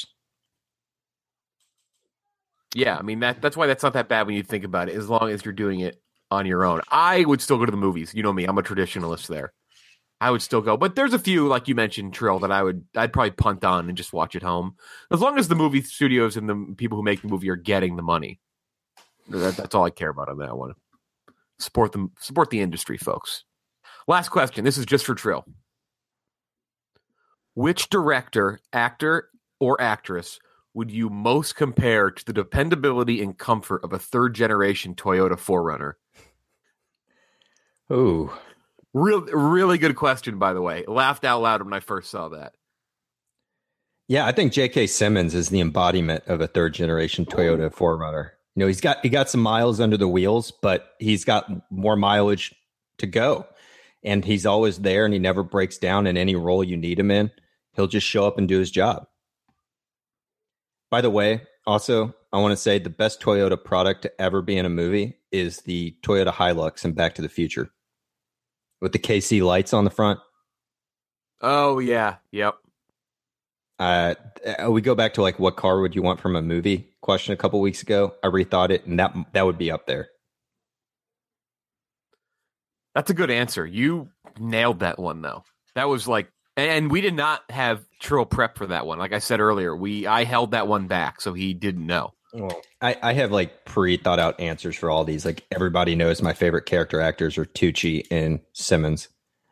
Yeah, I mean that that's why that's not that bad when you think about it, as long as you're doing it on your own. I would still go to the movies. You know me, I'm a traditionalist there. I would still go, but there's a few, like you mentioned, Trill, that I would I'd probably punt on and just watch at home, as long as the movie studios and the people who make the movie are getting the money. That, that's all I care about on that one. Support them, support the industry, folks. Last question. This is just for Trill. Which director, actor, or actress would you most compare to the dependability and comfort of a third generation Toyota four runner? Ooh. Real, really good question, by the way. Laughed out loud when I first saw that. Yeah, I think J K. Simmons is the embodiment of a third generation Toyota four runner. You know, he's got he got some miles under the wheels, but he's got more mileage to go. And he's always there and he never breaks down in any role you need him in. He'll just show up and do his job. By the way, also, I want to say the best Toyota product to ever be in a movie is the Toyota Hilux in Back to the Future with the K C lights on the front. Oh, yeah. Yep. Uh, we go back to like, what car would you want from a movie question a couple weeks ago. I rethought it, and that that would be up there. That's a good answer. You nailed that one, though. That was like, and we did not have Trill prep for that one. Like I said earlier, we I held that one back, so he didn't know. Well, I, I have like pre-thought out answers for all these. Like everybody knows my favorite character actors are Tucci and Simmons.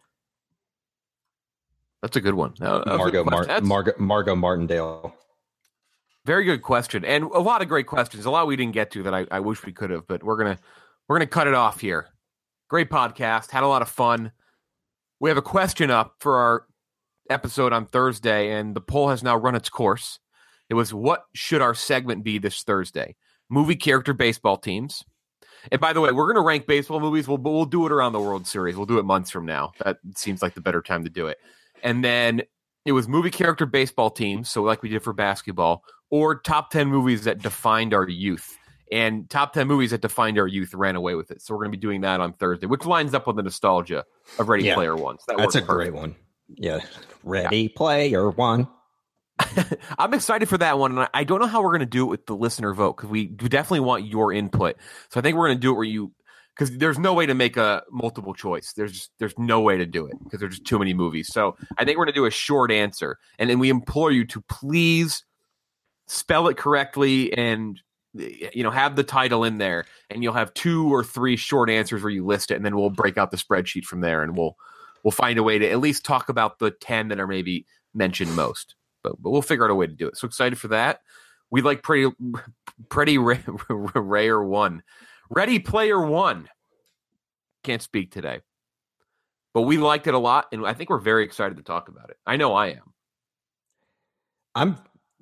That's a good one. Uh, Margot, Mar- Margot, Margot Martindale. Very good question, and a lot of great questions. A lot we didn't get to that I, I wish we could have, but we're gonna we're gonna cut it off here. Great podcast. Had a lot of fun. We have a question up for our episode on Thursday, and the poll has now run its course. It was, what should our segment be this Thursday? Movie character baseball teams. And by the way, we're going to rank baseball movies. We'll, we'll do it around the World Series. We'll do it months from now. That seems like the better time to do it. And then it was movie character baseball teams, so like we did for basketball, or top ten movies that defined our youth. And top ten movies that defined our youth ran away with it. So we're going to be doing that on Thursday, which lines up with the nostalgia of Ready Yeah. Player One. So that That's a works great perfect. one. Yeah. Ready yeah. Player One. I'm excited for that one, and I don't know how we're going to do it with the listener vote, because we definitely want your input. So I think we're going to do it where you, because there's no way to make a multiple choice. There's just, there's no way to do it because there's just too many movies. So I think we're going to do a short answer, and then we implore you to please spell it correctly and you know have the title in there, and you'll have two or three short answers where you list it, and then we'll break out the spreadsheet from there, and we'll we'll find a way to at least talk about the ten that are maybe mentioned most. But, but we'll figure out a way to do it. So excited for that. We like pretty, pretty rare one. Ready Player One. Can't speak today. But we liked it a lot, and I think we're very excited to talk about it. I know I am. I'm,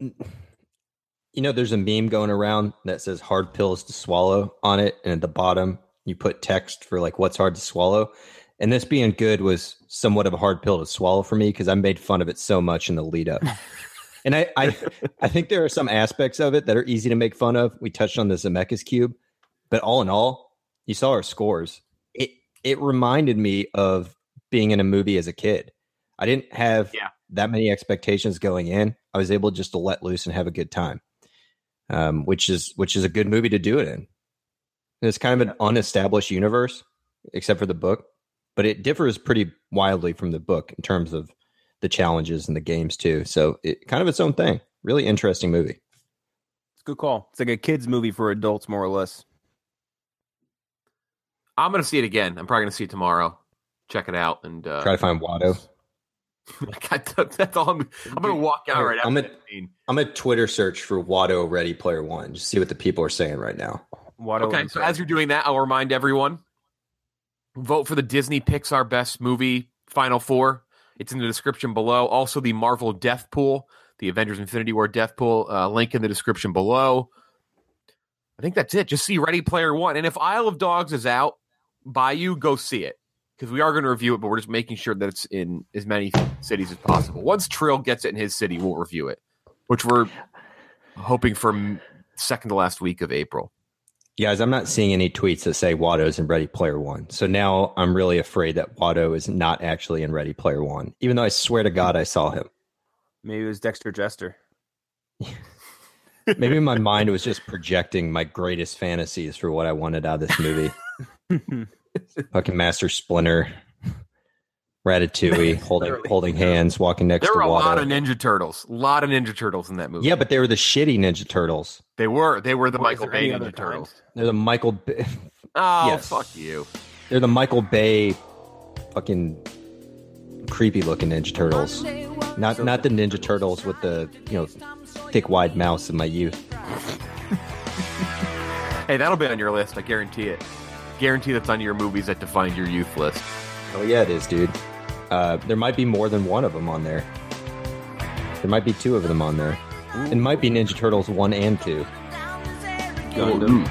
you know, there's a meme going around that says hard pills to swallow on it. And at the bottom, you put text for like what's hard to swallow. And this being good was somewhat of a hard pill to swallow for me because I made fun of it so much in the lead up. And I, I I think there are some aspects of it that are easy to make fun of. We touched on the Zemeckis Cube. But all in all, you saw our scores. It it reminded me of being in a movie as a kid. I didn't have yeah. that many expectations going in. I was able just to let loose and have a good time, um, which is which is a good movie to do it in. And it's kind of an unestablished universe, except for the book. But it differs pretty wildly from the book in terms of the challenges and the games too. So it kind of its own thing. Really interesting movie. It's a good call. It's like a kid's movie for adults, more or less. I'm going to see it again. I'm probably going to see it tomorrow. Check it out and uh, try to find Watto. That's all. I'm, I'm going to walk out right I'm after a, that scene. I'm a Twitter search for Watto Ready Player One. Just see what the people are saying right now. Watto okay, so as you're doing that, I'll remind everyone. Vote for the Disney Pixar Best Movie Final Four. It's in the description below. Also, the Marvel Death Pool, the Avengers Infinity War Death Pool, uh, link in the description below. I think that's it. Just see Ready Player One. And if Isle of Dogs is out by you, go see it. Because we are going to review it, but we're just making sure that it's in as many cities as possible. Once Trill gets it in his city, we'll review it, which we're hoping for second to last week of April. Guys, I'm not seeing any tweets that say Watto's in Ready Player One. So now I'm really afraid that Watto is not actually in Ready Player One, even though I swear to God I saw him. Maybe it was Dexter Jester. Maybe in my mind it was just projecting my greatest fantasies for what I wanted out of this movie. Fucking Master Splinter, Ratatouille, holding holding hands, walking next there to Watto. There were a lot of Ninja Turtles. A lot of Ninja Turtles in that movie. Yeah, but they were the shitty Ninja Turtles. They were. They were the Or Michael Bay other Ninja Turtles. kind? They're the Michael Bay. Oh, Yes. fuck you. They're the Michael Bay fucking creepy looking Ninja Turtles. Not not the Ninja Turtles with the, you know, thick wide mouths of my youth. Hey, that'll be on your list. I guarantee it. Guarantee that's on your movies that defined your youth list. Oh yeah, it is, dude. Uh, there might be more than one of them on there. There might be two of them on there. It might be Ninja Turtles one and two. Gundam.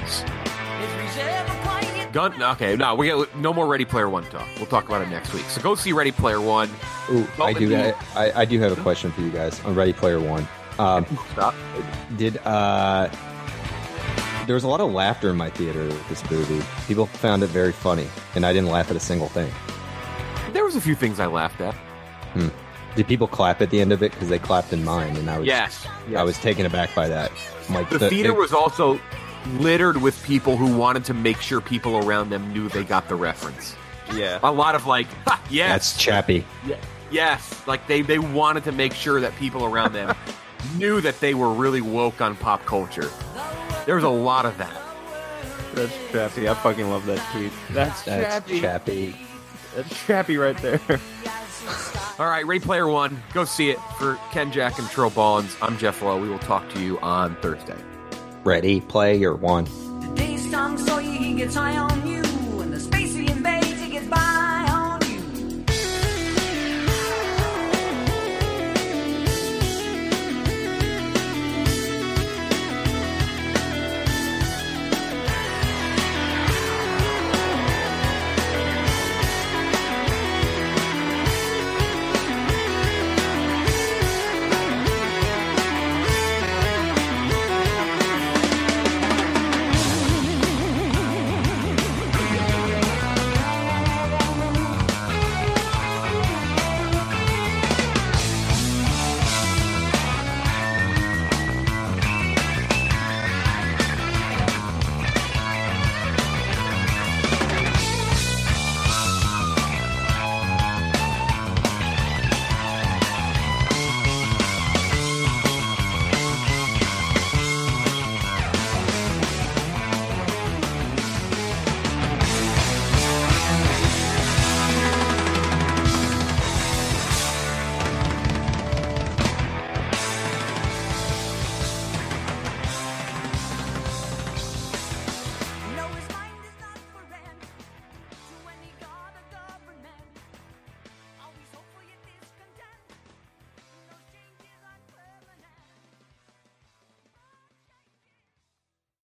Gun. Okay, no, we got no more Ready Player One talk. We'll talk about it next week. So go see Ready Player One. Ooh, Oh, I do. and- I, I do have a question for you guys on Ready Player One. Um, Stop. Did uh, there was a lot of laughter in my theater with this movie. People found it very funny, and I didn't laugh at a single thing. There was a few things I laughed at. Hmm. Did people clap at the end of it? Because they clapped in mine, and I was yes, yes. I was taken aback by that. I'm like the, the theater it, was also littered with people who wanted to make sure people around them knew they got the reference. Yeah, a lot of like, ha, yes, that's Chappie. Yeah, yes, like they they wanted to make sure that people around them knew that they were really woke on pop culture. There was a lot of that. That's Chappie. I fucking love that tweet. That's, that's Chappie. Chappie. That's Chappie right there. All right, Ready Player One. Go see it. For Ken, Jack, and Trill Ballins, I'm Jeff Lowe. We will talk to you on Thursday. Ready Player One. The day's done, so he gets high on you.